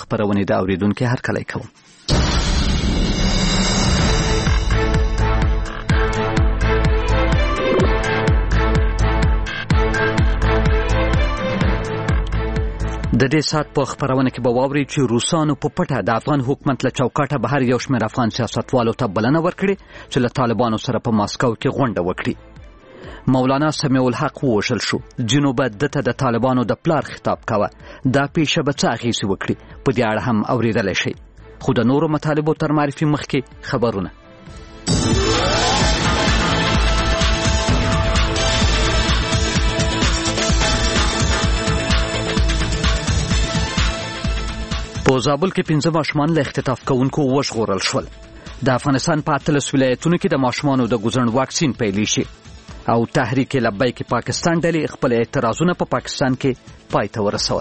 خبرونه د اوریدونکو هرکلی کوم. د دې سات په خبرونه کې به واوري چې روسانو په پټه د افغان حکومت له چوکاټه بهر یو شمېر افغان سیاستوالو ته بلنه ورکړي چې له طالبانو سره په ماسکو کې غونډه وکړي. مولانا سمیع الحق ووژل شو. جنوب دته د طالبانو د پلار خطاب کاوه. دا پیښه به څه اغېزې وکړي په دې اړه هم اورېدلی شئ. خو د نورو مطالبو تر معرفي مخکې خبرونه. په زابل کې 15 ماشومان له اختطاف کوونکو وژغورل شول. د افغانستان په 13 ولایتونو کې د ماشومانو د ګوزڼ واکسین پیلې شي او تحریک لبیک پاکستان ډلې خپل اعتراضونه په پاکستان کې پای ته ورسول.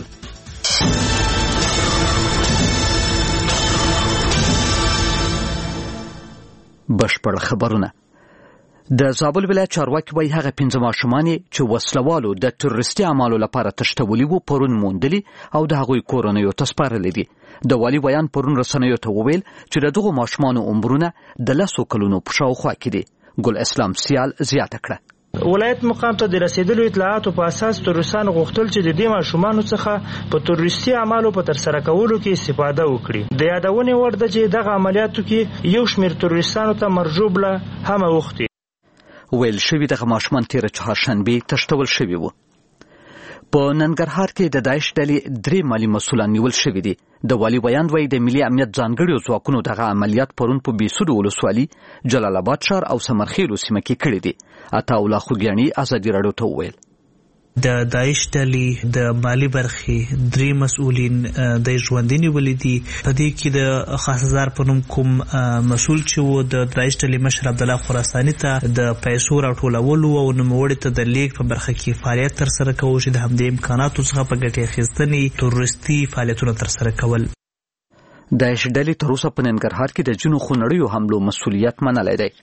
بشپړ خبرونه. د زابل ولایت چارواکي وایي هغه 15 ماشومان چې وسلوالو د تروریستي اعمالو لپاره تښتولي وو پرون موندلي او د هغوی کورنیو ته سپارلي دي. د والي بیان پرون رسنیو ته وویل چې د دغو ماشومانو عمرونه د 10 کلونو په شاوخوا کې دي. ګل اسلام سیال زیاته کړه. ولایت مقام ته د رسیدلو اطلاعاتو په اساس تروریستانو غوښتل چې د دې ماشومانو څخه په تروریستي اعمالو په ترسره کولو کې استفاده وکړي. د یادونې وړ ده چې دغه عملیاتو کې یو شمېر تروریستانو ته مرجوبله هم اوښتي. ویل شوي دغه ماشومان تېره چهارشنبې تښتول شوي وو. په ننګرهار کې د داعش ډلې 3 مالي مسؤلان نیول شوي دي. د والي بیان وایي د ملي امنیت ځانګړو ځواکونو دغه عملیات پرون په بیسود ولسوالي، جلال آباد ښار او سمرخیلو سیمه کې کړي دي. عطاالله خوږیاڼي ازادي راډیو ته وویل د داعش ډلې د مالی برخې 3 مسؤلین د ژوندي نیولي دي. په دې کې د خاصزار په نوم کوم مسؤل چې و د داعش ډلې مشر عبدالله خراساني ته د پیسو راټولولو او نوموړي ته د لیږد په برخه کې فعالیت ترسره کوو چې د همدې امکاناتو څخه په ګټې اخیستنې تروریستي فعالیتونه ترسره کول. داعش ډلې تر اوسه په ننګرهار کې د ځینو خونړیو حملو مسؤلیت منلی دی.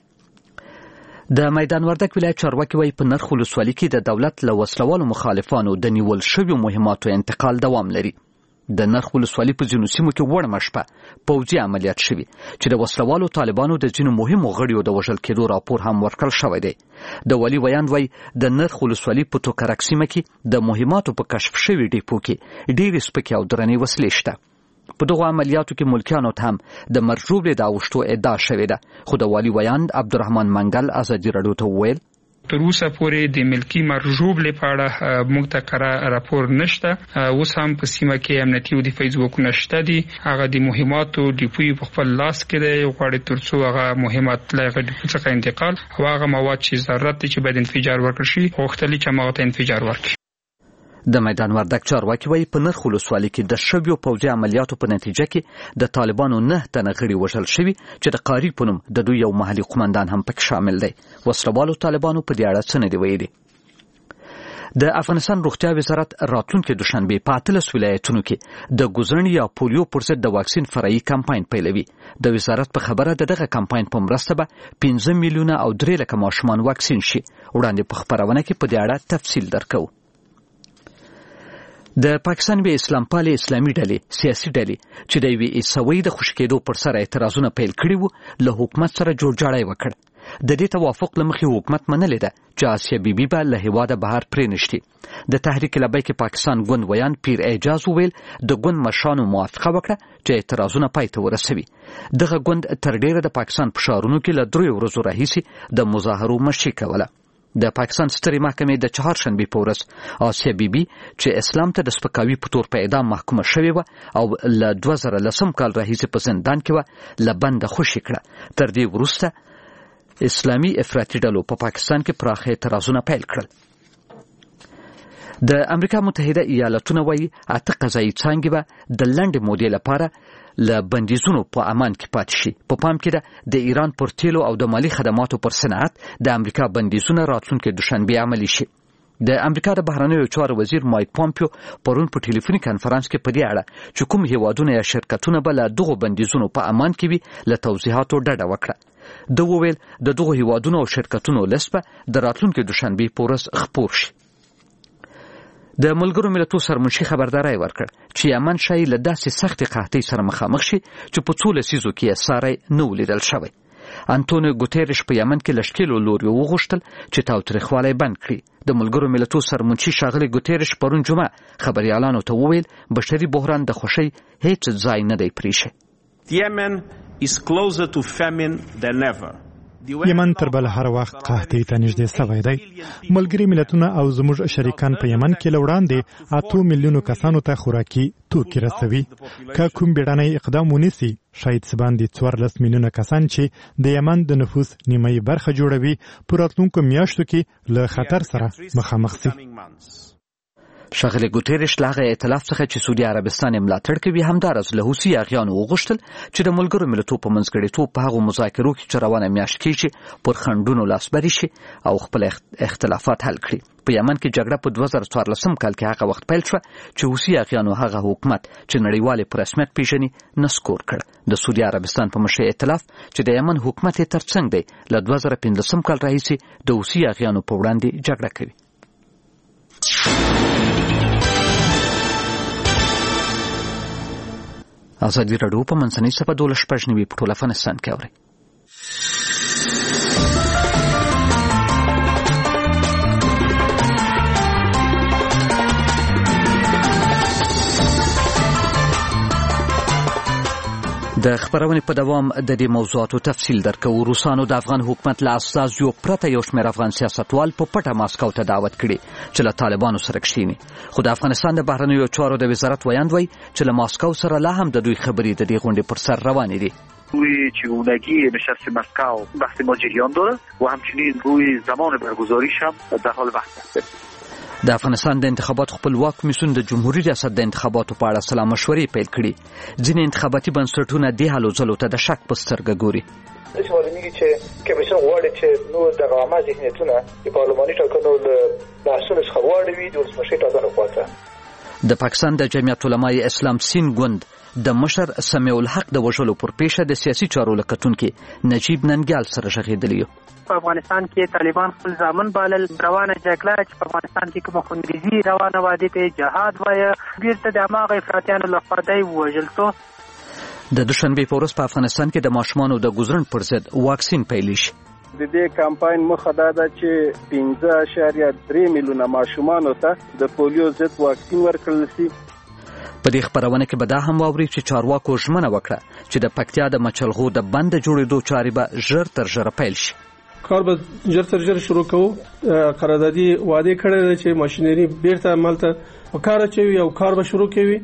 د میدان وردګ ولایت چارواکي وایي په نرخ ولسوالي کې د دولت له وسلوالو مخالفانو د نیول شویو مهماتو انتقال دوام لري. د نرخ ولسوالي په ځینو سیمو کې وړمه شپه پوځي عملیات شوي چې د وسلوالو طالبانو د ځینو مهمو غړیو د وژل کېدو راپور هم ورکړل شوی دی. د والي بیان وایي د نرخ ولسوالي په ټوکرک سیمه کې د مهماتو په کشف شوي ډیپو کې ډېرې سپکې او درنې وسلې شته. په دغو عملیاتو کې ملکیانو ته هم د مرجوبلې د اوښتو ادعا شوې ده. خو د والي بیان عبدالرحمن منګل ازادي راډیو ته وویل تر اوسه پورې د ملکی مرجوبلې په اړه موږ ته کره راپور نشته. اوس هم په سیمه کې امنیتي او د فیسبوکونه شته دي. هغه د مهماتو ډیپوی په خپل لاس کې دی. غواړي ترڅو هغه مهمات له ډیپو څخه انتقال او هغه مواد چې ضرورت دي چې باید انفجار ورکړي شي غوښتلي چې هغه ته انفجار ورکړي. د میدان وردګ چارواکي وایي په نرخ ولسوالي کې د شویو پوځي عملیاتو په نتیجه کې د طالبانو 9 تنه غړي وژل شوي چې د قاری په نوم د دوی یو محلي قومندان هم پکې شامل دی. وسلوالو طالبانو په دې اړه څه نه دی ویلي. د افغانستان روغتیا وزارت راتلونکي دوشنبه په 13 ولایتونو کې د ګوزڼ یا پولیو پر ضد د واکسین فرعي کمپاین پیلوي. د وزارت په خبره دغه کمپاین په مرسته به 15 میلیونه او 3 لک ماشومان واکسین شي. وړاندې په خبرونه کې په دې اړه تفصیل درکو. د پاکستان به اسلام پالي اسلامي ډلې سیاسي ډلې چې د یوې عیسوي د خوشی کېدو پر سر اعتراضونه پیل کړي وو له حکومت سره جوړجاړی وکړ. د دې توافق لمخې حکومت منلې ده چې آسیا بیبي به له هیواده بهر پرې نشي. د تحریک لبیک پاکستان ګوند ویان پیر اعجاز وویل د ګوند مشرانو موافقه وکړه چې اعتراضونه پای ته ورسوي. دغه ګوند تر ډیره د پاکستان په ښارونو کې له 3 ورځو راهیسې د مظاهرو مشري کوله. د پاکستان سترې محکمې د چهارشنبې په ورځ آسیا بیبي چې اسلام ته د سپکاوي په تور په اعدام محکومه شوې وه او له 2010 کال راهیسې په زندان کې وه له بنده خوشي کړه. تر دې وروسته اسلامي افراطي ډلو په پاکستان کې پراخه اعتراضونه پیل کړل. د امریکا متحده ایالتونو وایي 8 قضایي څانګې به د لنډې مودې لپاره له بندیزونو په امان کې پاتې شي. په پام کې ده د ایران پر تیلو او د مالی خدماتو پر صنعت د امریکا بندیزونه راتلونکي دوشنبه عملي شي. د امریکا د بهرنیو چارو وزیر مایک پامپیو پرون په ټلیفوني کانفرنس کې په دې اړه چې کوم هیوادونه یا شرکتونه به له دغو بندیزونو په امان کې وي له توضیحاتو ډډه وکړه. د وویل د دغو هیوادونو او شرکتونو لیست به د راتلونکي دوشنبه په ورځ خپور شي. د ملګرو ملتونو سرمنشي خبرداري ورکړ چې یمن شای له داسې سخت قحطۍ سره مخامخ شي چې په څو لسیزو کې ساري نه ولیدل شوی. انټونیو ګوتيريش په یمن کې لشکېلو لوري وغوښتل چې تاوتریخوالی بند کړي. د ملګرو ملتونو سرمنشي ښاغلي ګوتيريش پرون جمعه خبريالانو ته وویل بشري بحران د خوشي هیڅ ځای نه دی پریښی. Yemen is closer to famine than ever. یمن تر بل هر وخت قحطۍ ته نږدې شوی دی. ملګري ملتونه او زموږ شریکان په یمن کې لوړاندې 8 میلیونو کسانو ته خوراکي توکي رسوي. که کوم بیړنی اقدام ونیسي شاید سباندې 14 میلیونه کسان چې د یمن د نفوس نیمه برخه جوړوي په راتلونکو میاشتو کې له خطر سره مخامخ شي. ښاغلي ګوتيريش لاغه ائتلاف څخه چې سعودي عربستان ملاتړ کوي همدارس له حوثي اغیانو وغوښتل چې د ملګرو ملتونو په منځګړیتوب په هغو مذاکرو کې چې روانه میاشت کېږي پر خنډونو لاسبري شي او خپل اختلافات حل کړي. په یمن کې جګړه په 2014 کال کې هغه وخت پیل شوه چې حوثي اغیانو هغه حکومت چې نړیوال په رسمیت پیژني نسکور کړ. د سعودي عربستان په مشرۍ ائتلاف چې د یمن حکومت یې ترڅنګ دی له 2015 کال راهیسې د حوثي اغیانو په وړاندې جګړه کوي. ازادي راډیو په منځنۍ صفحه 12 په ټول افغانستان کې اوري. د خبرونې په دوام د دې موضوعاتو تفصیل درکو. روسانو د افغان حکومت له استازیو پرته یو شمېر افغان سیاستوال په پټه ماسکو ته دعوت کړي چې له طالبانو سره کښیني. خو د افغانستان د بهرنیو چارو د وزارت ویاند وایي چې له ماسکو سره لا هم د دوی خبرې د دې غونډې پر سر روانې دي. روی چگونگی نشست مسکو بحث ما جریان داره و همچنین روی زمان برگزاریش هم در حال بحث است. د افغانستان د انتخاباتو خپلواک کمیسیون د جمهوریت ریاست د انتخاباتو په اړه سلا مشورې پیل کړي. ځینې انتخاباتي بنسټونه د هلو ځلو ته د شک په سترګه ګوري. داسې معلومیږي چې کمیسیون غواړي چې نور دغه عامه ذهنیتونه د پارلماني ټاکنو له بحثونو څخه واړوي د ولسمشرۍ ټاکنو خواته. د پاکستان د جمعیت علمای اسلام سین ګوند د مشر سمیع الحق د وژلو پر پیښه د سیاسي چارو له کتونکي نجیب ننګیال سره غږېدلی. په افغانستان کې طالبان خپل ځامن بالل روانه جګړه چې په افغانستان کې کومه خونریزي روانه وادي ته جهاد وایي بیرته د هماغه افراطیانو لخوا دی ووژل شو. د دوشنبې په ورځ په افغانستان کې د ماشومانو د ګوزرن پر ضد واکسین پیل شي. د دې کمپاین مخه دا ده چې 15.3 میلیونه ماشومانو ته د پولیو ضد واکسین ورکړل شي. په دې خبرونه کې به دا هم واوري چې چارواکو ژمنه وکړه چې د پکتیا د مچلغو د بند جوړېدو چارې به ژر تر ژره پیل شي. کار به ژر تر ژره شروع کوو. قراردادي وعده کړې ده چې ماشینري بیرته عمل ته وکړه چې یو کار به شروع کوي.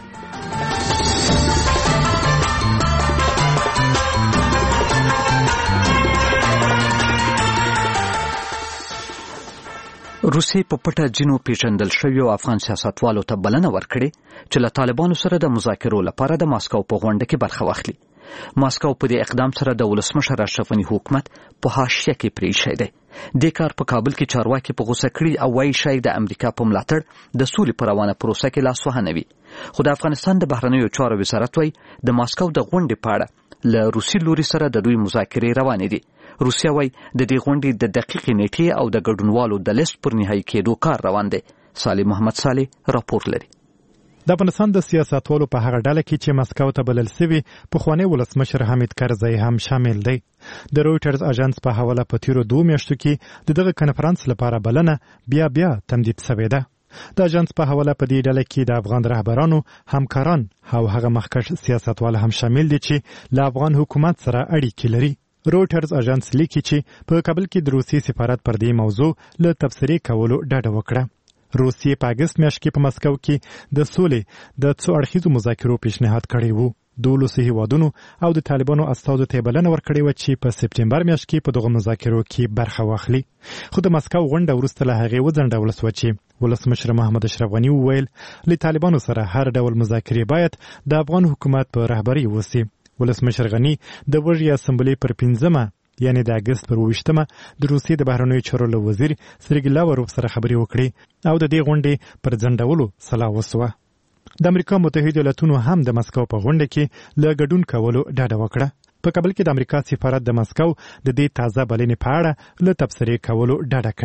روسیې په پټه ځینو پیژندل شویو افغان سیاستوالو ته بلنه ورکړې چې له طالبانو سره د مذاکرو لپاره د ماسکو په غونډه کې برخه واخلي. ماسکو په دې اقدام سره د ولسمشر اشرف غني حکومت په حاشیه کې پریښی دی. د کار په کابل کې چارواکي په غوسه کړي او وایي شاید د امریکا په ملاتړ د سولې په روانه پروسه کې لاسوهنه وي. خو د افغانستان د بهرنیو چارو وزارت وایي د ماسکو د غونډې په اړه له روسي لوري سره د دوی مذاکرې روانې دي. روسیا وایي د دې غونډې د دقیقې نیټې او د ګډونوالو د لیست پر نهایي کېدو کار روان دی. صالح محمد صالح راپور لري. د افغانستان د سیاستوالو په هغه ډله کې چې مسکو ته بلل شوي پخوانی ولسمشر حامد کرزی هم شامل دی. د رویټرز اژانس په حواله په تیرو 2 میاشتو کې د دغه کنفرانس لپاره بلنه بیا تمدید شوې ده. د اژانس په حواله په دې ډله کې د افغان رهبرانو همکاران او هغه مخکښ سیاستوال هم شامل دي چې له افغان حکومت سره اړیکې لري. رویټرز اژانس لیکي چې په کابل کې د روسي سفارت پر دې موضوع له تبصرې کولو ډډه وکړه. روسیې په اګست میاشت کې په مسکو کې د سولې د څو اړخیزو مذاکرو پیشنهاد کړی وو. 12 هیوادونو او د طالبانو استازو ته بلنه ورکړې و چې په سپټمبر میاشت کې په دغه مذاکرو کې برخه واخلي. خو د مسکو غونډه وروسته له هغې وځنډول شوه چې ولسمشر محمد اشرف غني وویل له طالبانو سره هر ډول مذاکرې باید د افغان حکومت په رهبرۍ وشي. ولسمشر غني د وژې اسمبلې پر 15 یعنی د اګست پر 28 د روسیې د بهرنیو چارو له وزیر سرګی لاوروف سره خبرې وکړې او د دې غونډې پر ځنډولو سلا وسوه. د امریکا متحده ایالاتونو هم د مسکو په غونډه کې له ګډون کولو ډډه وکړه. په کابل کې د امریکا سفارت د مسکو د دې تازه بلنې په اړه له تبصرې کولو ډډه کړې ده.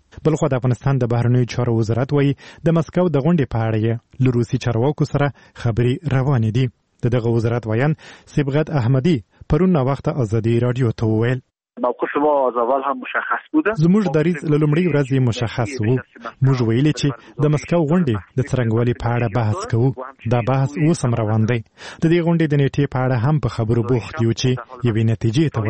بلخو د افغانستان د بهرنیو چارو وزارت وایي د مسکو د غونډې په اړه یې له روسي چارواکو سره خبرې روانې دي. دغه وزارت وایان صبغت احمدی پرون وخت ازادي رادیو ته وویل موقف ما از اول هم مشخص بوده. زموږ دریځ له لومړۍ ورځې مشخص وو. موږ ویلي چې د مسکو غونډې د څرنګوالي په اړه بحث کوو. دا بحث اوس هم روان دی. د دې غونډې د نیټې په اړه هم په خبرو بوخت یو چې یوې نتیجې ته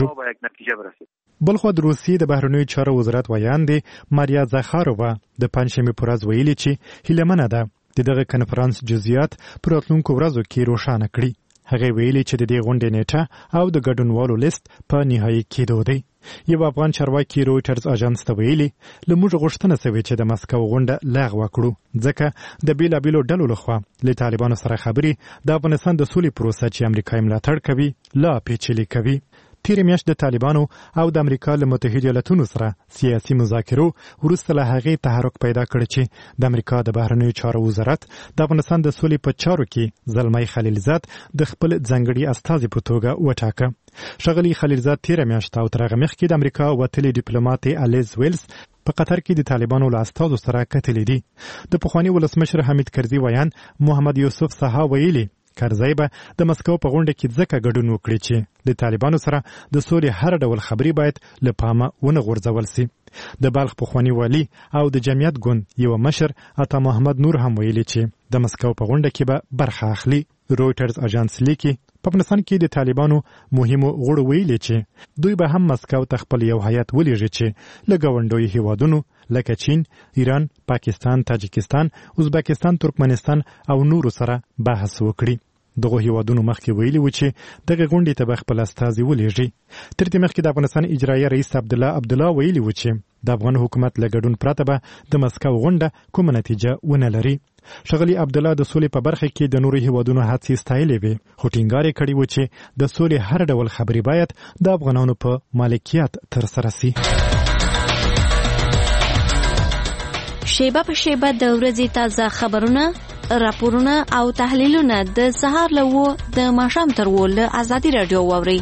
ورسېږو. بلخو د روسیې د بهرنیو چارو وزارت ویان دی ماریا زاخارووا د پنځشنبې په ورځ ویلي چې هیلهمنه ده دغه کنفرانس جزئیات پر راتلونکو ورځو کې روښانه کړي. هغه ویلي چې د دې غونډې نیټه او د ګډونوالو لیست په نهایي کېدو دی. یو افغان چارواکي رویټرز اژانس ته ویلي له موږ غوښتنه شوې چې د مسکو غونډه لغوه کړو ځکه د بیلابیلو ډلو لخوا له طالبانو سره خبرې د افغانستان د سولې پروسه چې امریکا یې ملاتړ کوي لا پیچلې کوي. تیرې میاشت د طالبانو او د امریکا له متحده ایالاتونو سره سیاسي مذاکرو وروسته له هغې تحرک پیدا کړ چې د امریکا د بهرنیو چارو وزارت د افغانستان د سولې په چارو کې زلمی خلیلزاد د خپل ځانګړي استازي په توګه وټاکه. ښاغلي خلیلزاد تیره میاشت او تر هغه مخکې د امریکا وتلي ډیپلوماټ الیز ویلز په قطر کې د طالبانو له استازو سره کتلې دي. د پخواني ولسمشر حمید کرزي ویان محمد یوسف سها ویلي کرزی به د مسکو په غونډه کې ځکه ګډون وکړي چې د طالبانو سره د سولې هر ډول خبرې باید له پامه ونه غورځول سي. د بلخ پخواني والي او د جمعیت ګوند یو مشر عطا محمد نور هم ویلي چې د مسکو په غونډه کې به برخه اخلي. رویټرز اژانس لیکي په افغانستان کې د طالبانو مهمو غړو ویلي چې دوی به هم مسکو ته خپل یو هیات ولېږي چې له ګاونډیو هیوادونو لکه چین، ایران، پاکستان، تاجکستان، ازبکستان، ترکمنستان او نورو سره بحث وکړي. دغه هیوادونو مخکې ویلي و چې دغه غونډې ته به خپل استازي ولېږي. تر دې مخکې د افغانستان اجرایي رئیس عبدالله ویلي و چې د افغان حکومت له ګډون پرته به د مسکو غونډه کومه نتیجه ونه لري. ښاغلي عبدالله د سولې په برخه کې د نورو هیوادونو هڅې ستایلې وې خو ټینګار یې کړی و چې د سولې هر ډول خبرې باید د افغانانو په مالکیت ترسره سي. شیبه په شیبه د ورځې تازه خبرونه، راپورونه او تحلیلونه د سهار له 9 د ماښام تر 10 له ازادي رادیو واورئ.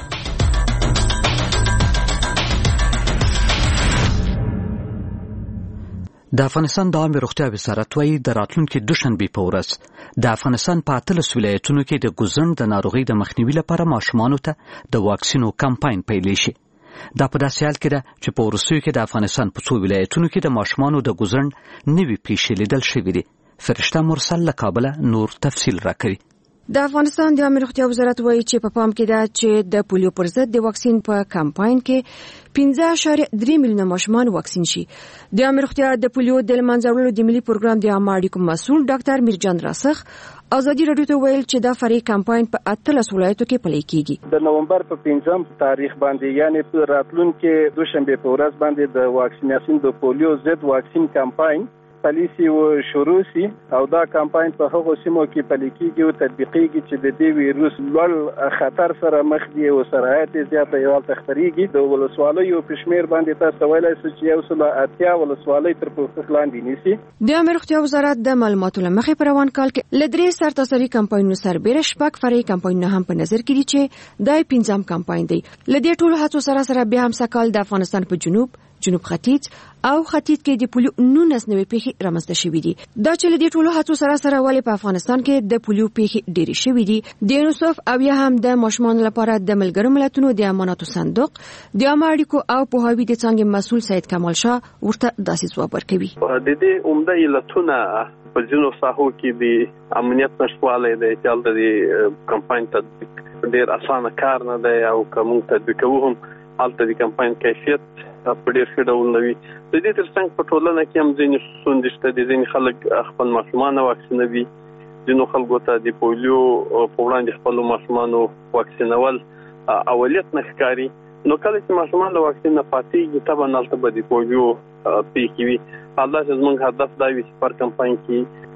د افغانستان د عامه روغتیا وزارت وايي د راتلونکي دوشنبې په ورځ د افغانستان په 13 ولایتونو کې د ګوزن د ناروغۍ د مخنیوي لپاره ماشومانو ته د واکسینو کمپاین پیل شي. دا په داسې حال کې ده چې په وروستیو کې د افغانستان په 2 ولایتونو کې د ماشومانو د ګوزن نوي پیښې لیدل شوې دي. فرشته مرسل له کابل نور تفصیل راکوي. د افغانستان د عامه روغتیا وزارت وایي چې په پام کې ده چې د پولیو پر ضد د واکسین په کمپاین کې 15.3 میلیونه ماشومان واکسین شي. د عامه روغتیا د پولیو د منځه وړلو د ملي پروګرام د عامه اړیکو مسؤل ډاکټر میرجان راسخ ازادي رادیو ته ویل چې دا فرعي کمپاین په 13 ولایتو کې پلی کیږي. د نومبر په 5 تاریخ باندې یعنی په راتلونکي دوشنبه په ورځ باندې د واکسیناسیون د پولیو ضد واکسین کمپاین پالیسی و شروع سي او دا کمپاین په هغو سیمو کې پلي کیږي او تطبیقيږي چې د دې ویروس لوړ خطر سره مخ دي او سرعت زیاته یو تخریږي. د ولسوالیو په شمیر باندې تاسو ویلای شئ چې یو سل اتیا ولسوالۍ تر پوښښ لاندې نیسي. د عامه روغتیا وزارت د معلوماتو لمخې پر روان کال کې لدري سرتاسري کمپاینونو سربېره شپږ فرعي کمپاینونه هم په نظر کې دي چې دای 15م کمپاین دی. لدې ټولو هڅو سره بیا هم سکهال د افغانستان په جنوب ختیځ او ختیځ کې د پولیو 19 نوې پیښې رامنځته شوې دي. دا چې لدې ټولو هڅو سره ولې په افغانستان کې د پولیو پیښې ډېرې شوې دي. د یونیسف او یا هم د ماشومانو لپاره د ملګرو ملتونو د اماناتو صندوق د عامه اړیکو او پوهاوي د څانګې مسؤل سید کمال شاه ورته داسې ځواب ورکوي. د دې عمده علتونه په ځینو ساحو کې د امنیت نشټوالی دی چې هلته د کمپاین تطبیق ډېر اسانه کار نه دی او که موږ تطبیق کوو هم هلته د کمپاین کیفیت په ډېر ښه ډول نه وي. د دې تر څنګ په ټولنه کې هم ځینې ستونزې شته دي. ځینې خلک خپل ماشومان واکسینوي، ځینو خلکو ته د پولیو په وړاندې خپلو ماشومانو واکسینول اولیت نه ښکاري. نو کله چې ماشومان له واکسین نه پاتېږي طبعا هلته به د پولیو پیښې وي. همداسې زموږ هدف دا وي چې پر کمپاین کې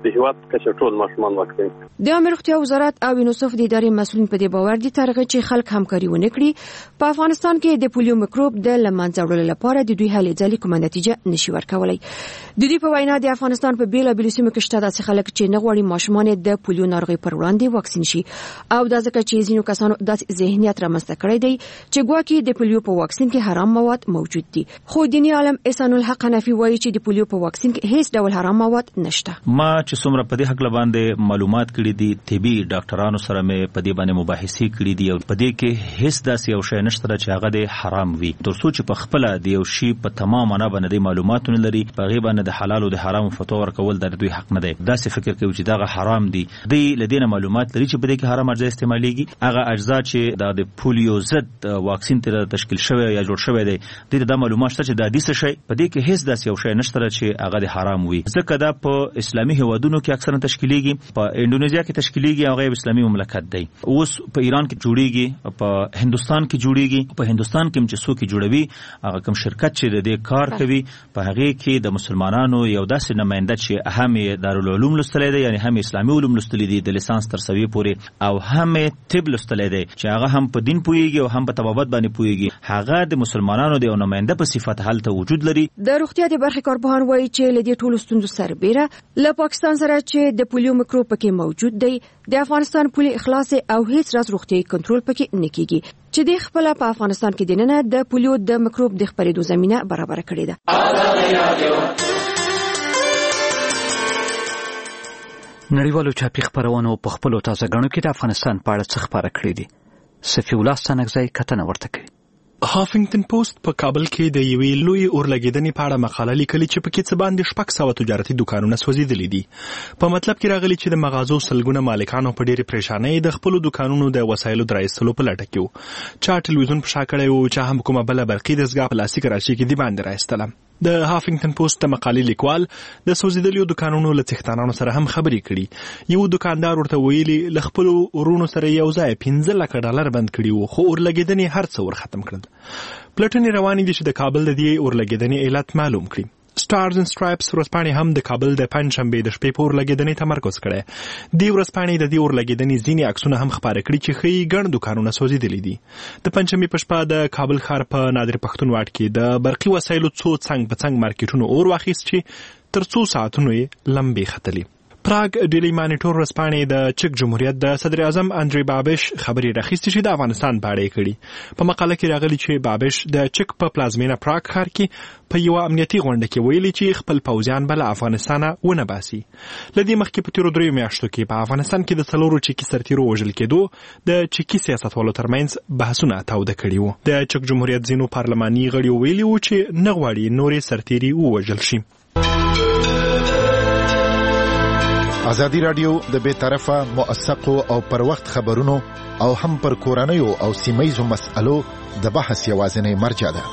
د هیواد کچه ټول ماشومان واکسین. د عامه روغتیا وزارت او یونیسف د ادارې مسؤلین په دې باور دي ترغه چې خلک همکاري ونه کړي په افغانستان کې د پولیو میکروب د لمنځه وړلو لپاره د دوی هلې ځلې کومه نتیجه نشي ورکولای. د دې په وینا د افغانستان په بیلابیلو سیمو کې شته داسې خلک چې نه غواړي ماشومان د پولیو ناروغي پر وړاندې واکسین شي او دا ځکه چې ځینو کسانو داسې ذهنیت رامنځته کړی دی چې ګواکې د پولیو په واکسین کې حرام مواد موجود دي. خو دیني عالم احسان الحق حنفي وایي چې د پولیو په واکسین کې هیڅ ډول حرام مواد نشته. ما چې څومره په دې حق باندې معلومات کړي دي طبي ډاکټرانو سره مې په دې باندې مباحثې کړي دي او په دې کې هیڅ داسې یو شی نشته چې هغه د حرام وي. ترڅو چې په خپل د یو شی په تمام معنا باندې معلوماتونه لري په غیبه نه د حلال او د حرام فتوا ورکول د دوی حق نه دی. داسې فکر کوي چې دا حرام دي. د لدینه معلومات لري چې په دې کې حرام اجزا استعماليږي. هغه اجزا چې د پولیو ضد واکسین تر تشکیل شوی یا جوړ شوی دی د معلومات شته چې د دې شی په دې کې هیڅ داسې یو شی نشته چې هغه د حرام وي. ځکه دا په اسلامي هیوادونو کې اکثرا تشکیليږي، په انډونیزیا کې تشکیليږي او غیر اسلامي مملکت دی. اوس په ایران کې جوړیږي، په هندستان کې جوړیږي. په هندستان کې چې څوک جوړوي هغه کوم شرکت چې د دې کار کوي په هغه کې د مسلمانانو یو داسې نماینده چې هم دارالعلوم لستلې دی یعنی هم اسلامي علوم لستلې دي د لیسانس تر سوي پورې او هم طب لستلې دی چې هغه هم په دین پويږي او هم په طبابت باندې پويږي. هغه د مسلمانانو د نماینده په صفت حالت وجود لري. د روغتیا د برخې کارپوهان وایي چې لدې ټولو ستونزو سربېره له پاکستان سره چې د پولیو میکروب پکې موجود دی د افغانستان پولي اخلاص او هیڅ راز روغتیايي کنټرول پکې نه کیږي چې د خپل په افغانستان کې دننه د پولیو د میکروب د خپرېدو زمينه برابر کړې ده. نړیوالو چاپی خبرونو په خپل تازه غنو کې د افغانستان په اړه څه خبره کړې دي. صفی الله ستنګزای کتنه ورته کوي. هافینګټن پوسټ په کابل کې د یوې لوی اورلګیدنې په اړه مقاله لیکلې چې پکې څه باندې 600 تجارتي دکانونه سوځېدلي دي. په مطلب کې راغلي چې د مغازو سلګونه مالکانو په ډېرې پریشانۍ د خپل دکانونو د وسایلو درایستلو په لټه کې وو. چا ټلویزیون په شا کړی وو، چا هم کومه بله برقي دستګاه په لاسي کراچۍ کې دی باندې راایستله. د هافینګټن پوسټ د مقالې لیکوال د سوځېدلو دکانونو له څښتنانو سره هم خبرې کړي. یو دکاندار ورته ویلي له خپل ورونو سره یو ځای 15 لک ډالر بند کړي وو، خو اورلګیدنې هر څه ور ختم کړل. پلټنې روانې دي چې د کابل د دې اورلګیدنې علت معلوم کړي. سټارز اینڈ سټرایپس ورځپاڼې هم د کابل د پنځشنبه د شپې په اورلګیدنې تمرکز کړی. د ورځپاڼې د دې اورلګیدنې ځینې عکسونه هم خبره کړي چې ښیي ګڼ دکانونه سوځېدلي دي. د پنځشنبه په شپه د کابل ښار په نادر پښتون واټ کې د برقي وسایلو څو څنګ په څنګ مارکیټونو اور واخیست چې تر څو ساعتونو یې لمبې ختلې. پراګ ډیلی مانیټور ورځپاڼې د چک جمهوریت د صدر اعظم اندری بابش خبرې راخیستې چې د افغانستان په اړه یې کړي. په مقاله کې راغلي چې بابش د چک په پلازمینه پراګ ښار کې په یو امنیتي غونډه کې ویلي چې خپل پوځیان بل افغانستان ونه باسي. لدې مخکې په تیرو 3 میاشتو کې په افغانستان کې د څلورو چکی سرتیرو وژل کېدو د چکی سیاستوالو ترمنځ بحثونه تاوده کړي وو. د چک جمهوریت ځینو پارلماني غړي ویلي وو چې نه غواړي نورې سرتیري ووژل شي. ازادي رادیو د بے طرفه موثقو او پر وخت خبرونو او هم پر کورنیو او سیمایزو مسألو د بحث یوازینی مرجع ده.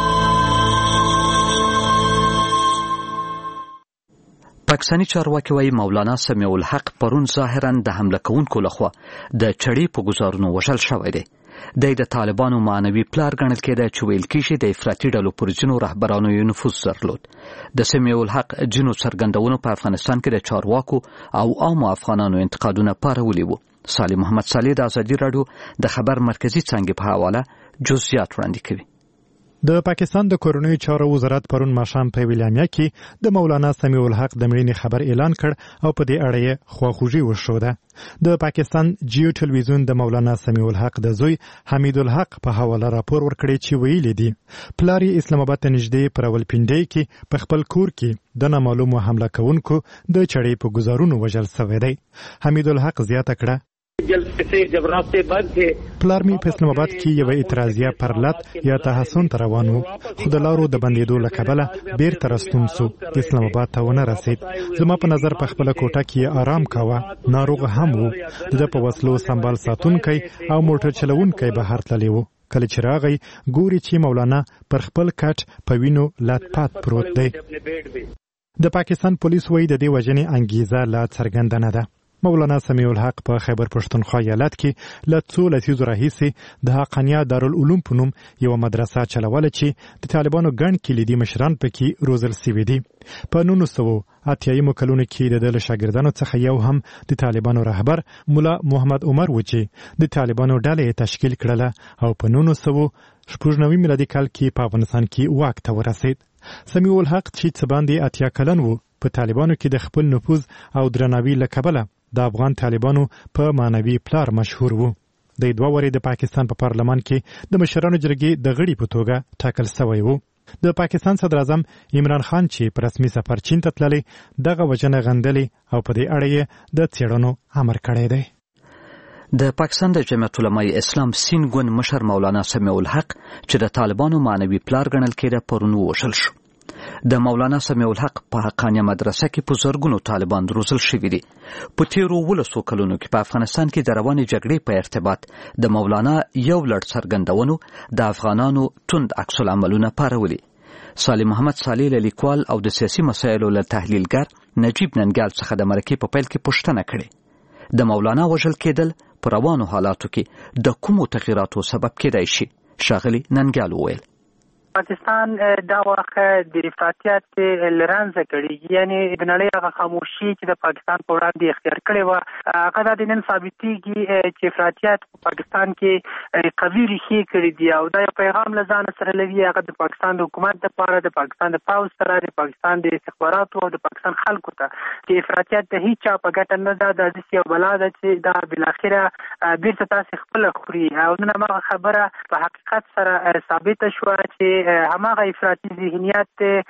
پاکستانی چارواکي وايي مولانا سمیع الحق پرون ظاهرا د حمله کوونکو لخوا د چړې په گزارونو وژل شوی دی. د طالبانو معنوي پلار ګڼل کېده چې ویل کېږي د افراطي ډلو پر ځینو رهبرانو یې نفوذ درلود. د سمیع الحق ځینو څرګندونو په افغانستان کې د چارواکو او عامو افغانانو انتقادونه پارولي وو. صالح محمد صالح د ازادي رادیو د خبر مرکزی څنګه په حواله جزئیات وړاندې کوي. د پاکستان د کورنیو چارو وزارت پرون ماښام په ویلامیا کې د مولانا سمیع الحق د مړینې خبر اعلان کړ او په دې اړه یې خواخوږي وښوده. د پاکستان جیو ټلویزیون د مولانا سمیع الحق د زوی حمید الحق په حواله راپور ورکړی چې ویلي دي پلار یې اسلام آباد ته نږدې پر راولپنډۍ کې په خپل کور کې د نامعلومو حمله کوونکو د چړې په گزارونو وژل شوی دی. حمید الحق زیاته کړه پلار می په اسلام آباد کې یو اعتراضیه پرلط یا تحسن ته روان و، خو د لارو د بندېدو له کبله بیرته راستون سو، اسلام آباد ته ونه رسید. زما په نظر په خپله کوټه کې آرام کاوه، ناروغ هم و، د په وسلو سنبال ساتونکی او موټر چلونکی بهر تللی و. کله چې راغی ګوري چې مولانا پر خپل کټ په وینو لاتپات پروت دی. د پاکستان پولیس وایي د دې وژنې انګیزه لا څرګنده نه ده. مولانا سمیع الحق په خیبر پښتونخوا ایالت کې له څو لسیزو راهیسې د حقانیه دارالعلوم په نوم یوه مدرسه چلوله چې د طالبانو ګڼ کلیدي مشران پکې روزل سوي دي. په 1980 کلونو کې د شاګردانو څخه یو هم د طالبانو رهبر مولا محمد عمر و چې د طالبانو ډلې تشکیل کړله او په 1996 میلادي کال کې په افغانستان کې واک ته ورسید. سمیع الحق چې څه باندې 80 کلن و په طالبانو کې د خپل نفوذ او درناوي له کبله د افغان طالبانو په معنوي پلار مشهور وو. د 2 وری د پاکستان په پارلمان کې د مشرانو جرګې د غړي په توګه ټاکل شوی وو. د پاکستان صدر اعظم عمران خان چې په رسمي سفر چین ته تللی دغه وجنه غندلې او په دې اړه د څېړنو امر کړی دی. د پاکستان د جمعیت علماء اسلام سین ګوند مشر مولانا سمیع الحق چې د طالبانو معنوي پلار ګڼل کېده پرون ووژل شو. د مولانا سمیع الحق په حقانیه مدرسه کې په زرګونو طالبان روزل شوي دي. په تیرو 12 کلونو کې په افغانستان کې د روانې جګړې په ارتباط د مولانا یو لړ څرګندونو د افغانانو توند عکس العملونه پارولي. صالح محمد صالح له لیکوال او د سیاسي مسایلو له تحلیلګر نجیب ننګیال څخه د مرکې په پیل کې پوښتنه کړې د مولانا وژل کېدل په روانو حالاتو کې د کومو تغییراتو سبب کېدای شي. ښاغلي ننګیال وویل پاکستان دا واقع د افراطیت لرانځه کړي، یعنی د نړۍ هغه خاموشي چې د پاکستان په وړاندې اختیار کړې وه هغه د نن ثابتېږي چې افراطیت په پاکستان کې قوي ریښې کړي دي او دا یو پیغام له ځانه سره لري. هغه د پاکستان د حکومت دپاره، د پاکستان د پوځ سره، د پاکستان د استخباراتو او د پاکستان خلکو ته چې افراطیت د هیچ چا په ګټه نه ده. دا داسې یو بلا ده چې دا بالاخره بیرته تاسې خپله خوري او نن هماغه خبره په حقیقت سره ثابته شوه چې هماغه افراطي ذهنیت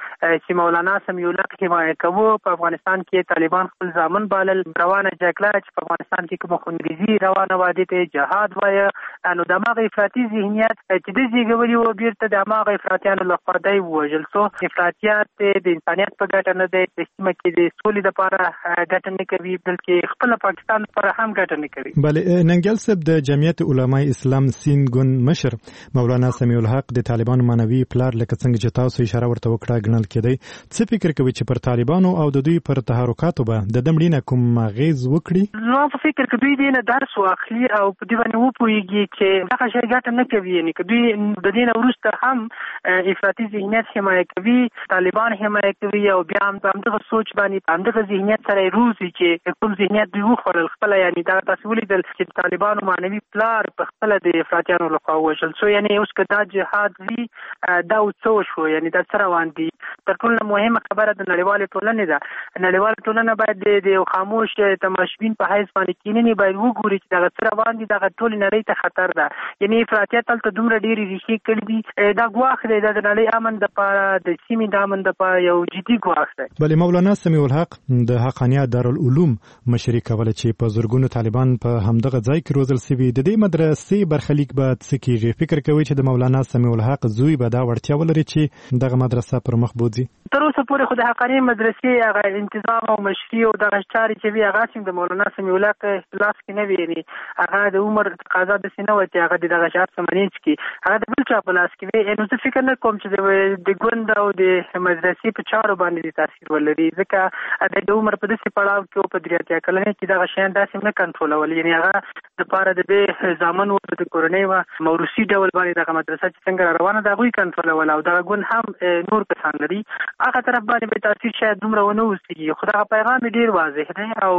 چې مولانا سمیع الحق حمایه کوو په افغانستان کې طالبان خپل ځامن بالل. روانه جګړه چې په افغانستان کې کومه خونریزي روانه وه دې ته جهاد وایه، نو د هماغه افراطي ذهنیت چې ده زېږولي وو بیرته د هماغه افراطیانو لخوا دی ووژل سو. افراطیت د انسانیت په ګټه نه دی، په سیمه کې د سولې دپاره ګټه نه کوي بلکې خپله پاکستان لپاره هم ګټه نه کوي. بله ننګیال صاحب د جمعیت علماء اسلام سین ګوند مشر مولانا سمیع الحق د طالبانو معنوي پلار لکه څنګه چې تاسو اشاره ورته وکړه ګڼل کېدی. څه فکر کوي چې پر طالبانو او د دوی پر تحرکاتو به د دې مړینه کوم اغیز وکړي؟ زما په فکر کې دوی دې نه درس واخلي او په دې باندې وپوهېږي چې دغه شی ګټه نه کوي. یعنې که دوی د دې نه وروسته هم افراطي ذهنیت حمایه کوي، طالبان حمایه کوي او بیا هم په همدغه سوچ باندې په همدغه ذهنیت سره یې روزي چې کوم ذهنیت دوی وخوړل خپله. یعنې دغه تاسې ولیدل چې د طالبانو معنوي پلار په خپله د افراطیانو لخوا ووژل سو. یعنې اوس که دا جهاد وي دا څه وشو، یعنی دا څه روان دي. تر ټولو مهمه خبره د نړیوالې ټولنې ده. نړیواله ټولنه باید د خاموش تماشبین په حیث باندې کیننې باید وګوري چې دغه څه روان دي. دغه ټولې نړۍ ته خطر ده. یعنی افراطیت هلته دومره ډېرې ریښې کړي دي. دا ګواښ دی، دا د نړۍ امن دپاره، د سیمې د امن دپاره یو جدي ګواښ دی. بلې مولانا سمیع الحق د حقانیه دارالعلوم مشري کوله چې په زرګونو طالبان په همدغه ځای کې روزل سوي. د دې مدرسې برخلیک به څه کېږي؟ فکر کوي چې د مولانا سمیع الحق زوی به دا وړتیا ولري چې دغه مدرسه پر مخ بوځي؟ تر اوسه پورې خو د حقانیه مدرسې هغه انتظام او مشري او دغه چارې چې وي هغه هم د مولانا سمیع الحق لاس کې نه وي. یعنې هغه د عمر تقاضا داسې نه وه چې هغه د دغه شهر څه منیج کړي، هغه د بل چا په لاس کې وي. نو زه فکر نه کوم چې د ګوند او د مدرسې په چارو باندې تاثیر ولري، ځکه د عمر په داسې پړاو کې او په 83 کلنۍ کې دغه شیان داسې نه کنټرولول. یعنې هغه دپاره د دې زامن وه، د کورنۍ وه، موروثي ډول باندې دغه مدرسه چې څنګه روانه ده هغوی کنټرولول او دغه ګوند هم نور کسان لري. هغه طرف باندې به تاثیر شاید دومره ونه اوسېږي، خو دغه پیغام یې ډېر واضح دی او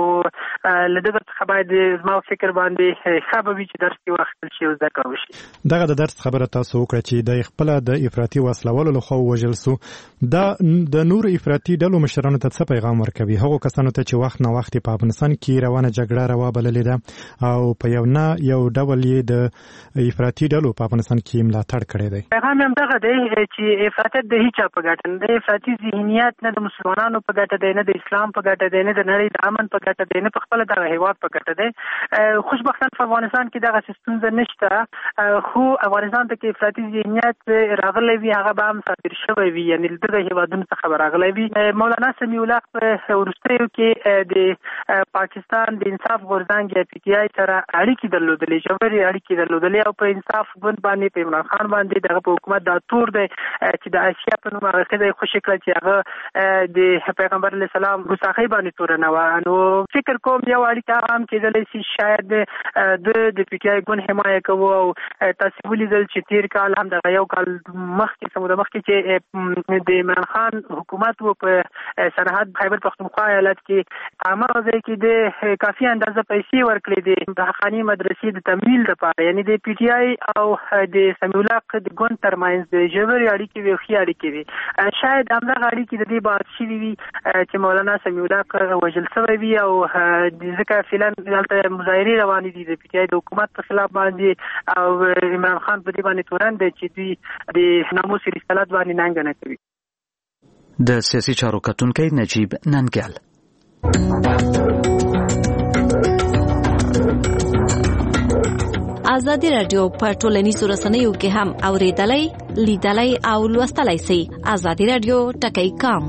له دغه څخه باید زما فکر باندې ښه به وي چې درس یې واخیستل شي او زده کړه وشي. دغه د درس خبره تاسو وکړه چې د خپله د افراطي وسلوالو لخوا ووژل سو. دا د نورو افراطي ډلو مشرانو ته څه پیغام ورکوي هغو کسانو ته چې وخت نه وخت په افغانستان کې روانه جګړه روا بللې ده او په یو ډول یې د افراطي ډلو په افغانستان کې ملاتړ کړی دی؟ پیغام یې همدغه دی چې افراطیت د هیچا په ګټه نه دی. افراطي ذهنیت نه د مسلمانانو په ګټه دی، نه د اسلام په ګټه دی، نه د نړۍ د امن په ګټه دی، نه په خپله دغه هېواد په ګټه دی. خوشبختانه په افغانستان کې دغه ستونزه ستونزه نشته خو افغانستان ته کې افراطي ذهنیت راغلی وي هغه به هم صادر شوی وي یعنی دغه هیوادونو څخه به راغلی وي. مولانا سمیع الله په وروستیو کې د پاکستان د انصاف غورځنګ یا پی ټی آی سره اړیکې درلودلې ژورې اړیکې درلودلې او په انصاف ګوند باندې په عمران خان باندې دغه په حکومت دا تور دی چې د آسیا په نوم هغه ښځه خوشې کړه چې هغه د پیغمبر علیه السلام ګستاخۍ باندې تورنه وه. نو فکر کوم یو اړیکه هم کېدلی شي شاید د پی ټی آی ګوند حمایه کوو او تاسې ولیدل چې تېر کال هم دغه یو کال مخکې څه موده مخکې چې د عمران خان حکومت و په سرحد خیبر پختونخوا ایالت کې هماغه ځای کې د کافي اندازه پیسې ورکړې د حقاني مدرسې د تمویل لپاره یعنی د پی ټی آی او د سمیع الله د ګوند ترمنځ د ژورې اړیکې وي او ښې اړیکې وي. شاید همدغه اړیکې د دې باعث شوي وي چې مولانا سمیع الله وژل شوی وي او ځکه فعلا دلته مظاهرې روانې دي د پی ټی آی د حکومت په خلاف باندې او عمران خان په دې باندې تورن دی چې دوی د ناموس رسالت باندې ننګ نه کوي. د سیاسي چارو کتونکی نجیب ننګیال. ازادي رادیو په ټولنیزو رسنیو کې هم اوریدلای لیدلای او لوستلای شئ. ازادي رادیو ټکی کام.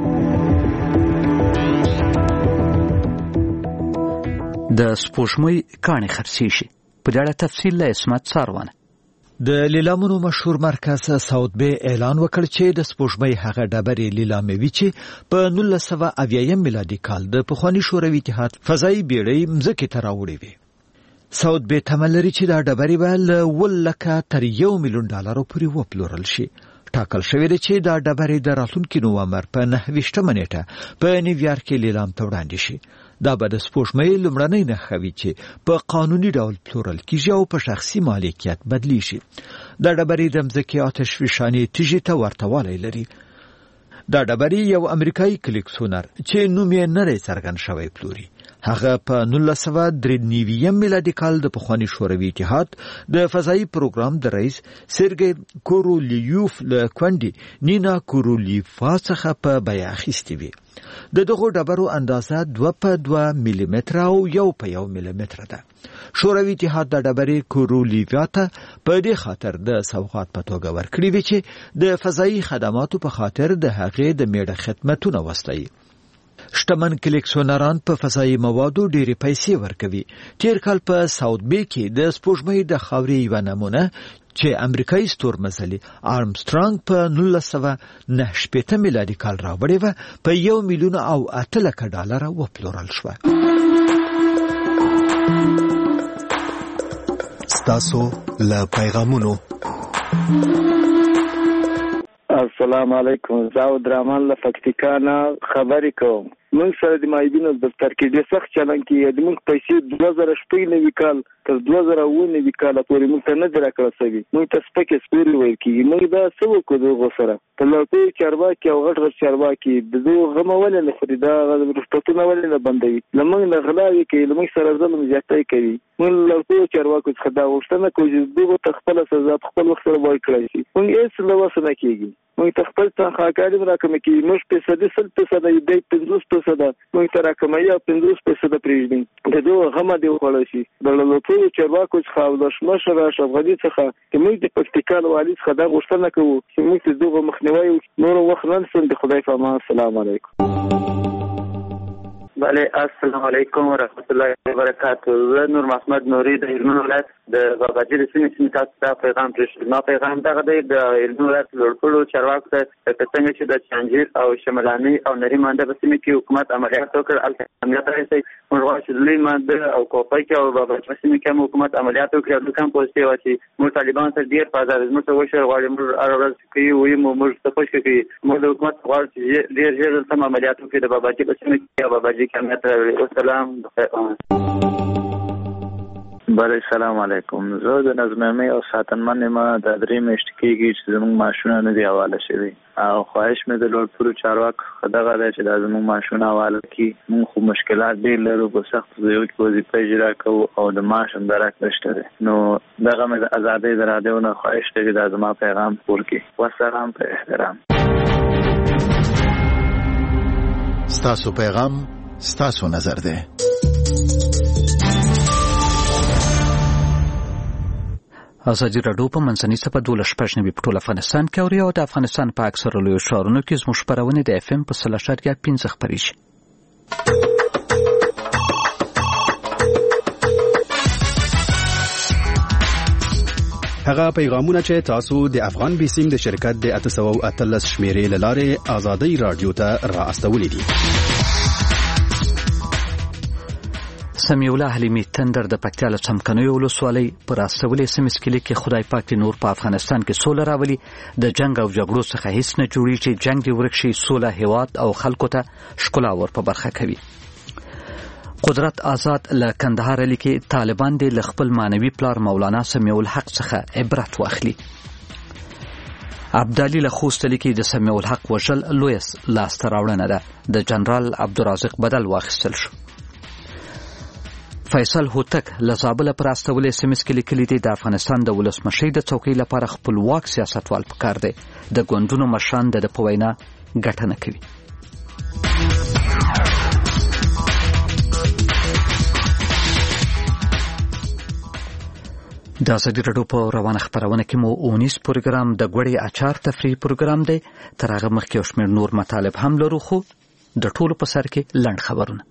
د سپوږمۍ کاڼي خرڅې شي په ډېر تفصیل له اسمت ساروان. د لیلامونو مشهور مرکز ساوت بی اعلان وکړ چې د سپوږمۍ هغه ډبرې لیلاموي چې په 1980 میلادي کال د پخواني شوروي اتحاد فضایي بیړۍ مځکې ته راوړې وې. ساوت بی تمه لري چې دا ډبرې به له 1 لکه تر $1 ملیون پورې وپلورل شي. ټاکل شوی دی چې دا ډبرې د راتلونکي نومبر په 29 نیټه په نیویارک کې لیلام ته وړاندې شي. دا به د سپوږمۍ لومړنۍ نښه وي چې په قانوني ډول پلورل کیږي او په شخصي مالکیت بدلی شي. دا ډبرې د مځکې آتشفشانې تیږې ته ورته والی لري. دا ډبرې یو امریکایي کلیکسیونر چې نوم یې نه دی څرګند شوی پلوري. هغه په 1993 میلادي کال د پخواني شوروي اتحاد د فضایي پروګرام د رئیس سرګی کورولیوف له کونډې نینا کورولیوفا څخه په بیه اخیستې وي. د دغو ډبرو اندازه 2.2 ملي متره او 1 ملي متره ده. شوروي اتحاد د ډبرې کورولیوفا ته په دې خاطر د سوغات په توګه ورکړي وي چې د فضایي خدماتو په خاطر د هغې د میړه خدمتونه وستایي. شتمن کلیکسیونران په فضایي موادو ډېرې پیسې ورکوي. تیر کال په ساوت بی کې د سپوږمۍ د خاورې یوه نمونه چې امریکایي ستورمزلي آرمسترانګ په 1998 میلادي کال راوړې وه په $1 ملیون او 8 لکه وپلورل شوه. ستاسو له پیغامونو. السلام علیکم. زاود رحمان له پکتیکا نه خبرې کوم. موږ سره د مایبینو دفتر کې ډېر سخت چلن کېږي. موږ پیسې 2009 کال تر 2009 کال پورې موږ ته نه دي راکړل شوي. موږ ته سپکې سپورې ویل کېږي. موږ دا څه وکړو دغو سره په لوټو چارواکي او غټ غټ چارواکي د دغو غمه ولې نه خوري؟ دا رشوتونه ولې نه بندوي؟ له موږ نه غلاوې کوي، له موږ سره ظلم زیاتی کوي. موږ له لوټو چارواکو څخه دا غوښتنه کوو چې دغو ته خپله سزا په خپل وخت سره ورکړی شي. موږ هېڅ له وسه نه کېږي. موږ ته خپل تنخواهکاري راکمه کېږي. موږ 100% دی 50%. موږ ته راکموي او 50% پرېږدي. د دغو غمه دې وخوړی شي. د لوټو چارواکو څخه او د ولسمشر اشرف غني څخه چې موږ د پکتیکا له والي څخه دا غوښتنه کوو چې موږ ته دغو مخنیوی نور وخت نه نشم. د خدای په امان. السلام علیکم. بله السلام علیکم ورحمت الله وبرکاته. زه نور محمد نوري د هلمند ولایت د باباجي د سیمې تاسو ته پیغام پرېښود. ما پیغام دغه دی د هلمند ولایت لوړپوړو چارواکو ته لکه څنګه چې د چانجیر او شمالاني او نري مانده په سیمه کې حکومت عملیات وکړ، هلته امنیت راسي. موږ غواړو چې لوی مانده او کوپۍ کې او باباجي په سیمه کې هم حکومت عملیات وکړي او دوی هم پوستې واچي. موږ طالبان سره ډېر په ازاد زموږ ته وشړ غواړي. موږ هره ورځ کوي وایي موږ تپوس کوي. موږ د حکومت غواړو چې ډېر ژر دلته عملیات وکړي د باباجي په سیمه کې او باباجي کې امنیت راولي. السلام بله السلام علیکم. زه د نظمامي او ساتنمن یم. دا 3 میاشتې کېږي چې زموږ معاشونه نه دي حواله شوي او خواهش مې د لوړپوړو چارواکو دغه دی چې دا زموږ معاشونه حواله کړي. موږ خو مشکلات ډېر لرو، په سختو ځایو کې وظیفه اجرا کوو او د معاش هم درک نشته دی. نو دغه مې د ازادۍ د رادیو نه خواهش دی چې دا زما پیغام خپور کړي. والسلام په احترام. ستاسو پیغام ستاسو نظر دی. ازادي راډیو په منځني سپه 12 په ټول افغانستان کې اوري او د افغانستان په اکثره لویو ښارونو کې زموږ خپرونه د FM په 3.15 خپرېږي. هغه پیغامونه چې تاسو د افغان بیسیم د شرکت د 813 شمیرې لاره ازادي رادیو ته را استولې دي. سمیع الله حلیمی تندر د پکتیا له څمکنیو ولسوالۍ پر استولې سیمې کلی کې خدای پاک دې نور په افغانستان کې سوله راولي. د جنگ او جګړو څخه هیڅ نه جوړي چې جنگ دې ورک شي، سوله هیواد او خلکو ته ښکلا ور په برخه کوي. قدرت آزاد له کندهار لیکي طالبان دې له خپل مانوي پلار مولانا سمیع الحق څخه عبرت واخلي. عبدالي له خوست لیکي د سمیع الحق وژل لوی لاسته راوړنه ده. د جنرال عبدالرازق بدل واخیستل شو. فیصل هوتک لزابل پر استولې سیمې کې لیکلي دي د افغانستان د ولسمشۍ د څوکۍ لپاره خپلواک سیاستوال پکار دی. د ګوندونو مشران د په وینا ګټه نه کوي. د ازادي راډیو په روانه خپرونه کې مو اونیس پروګرام د ګوړې اچار تفریح پروګرام دی. تر هغه مخکې یو شمېر نور مطالب هم لرو، خو د ټولو په سر کې لنډ خبرونه.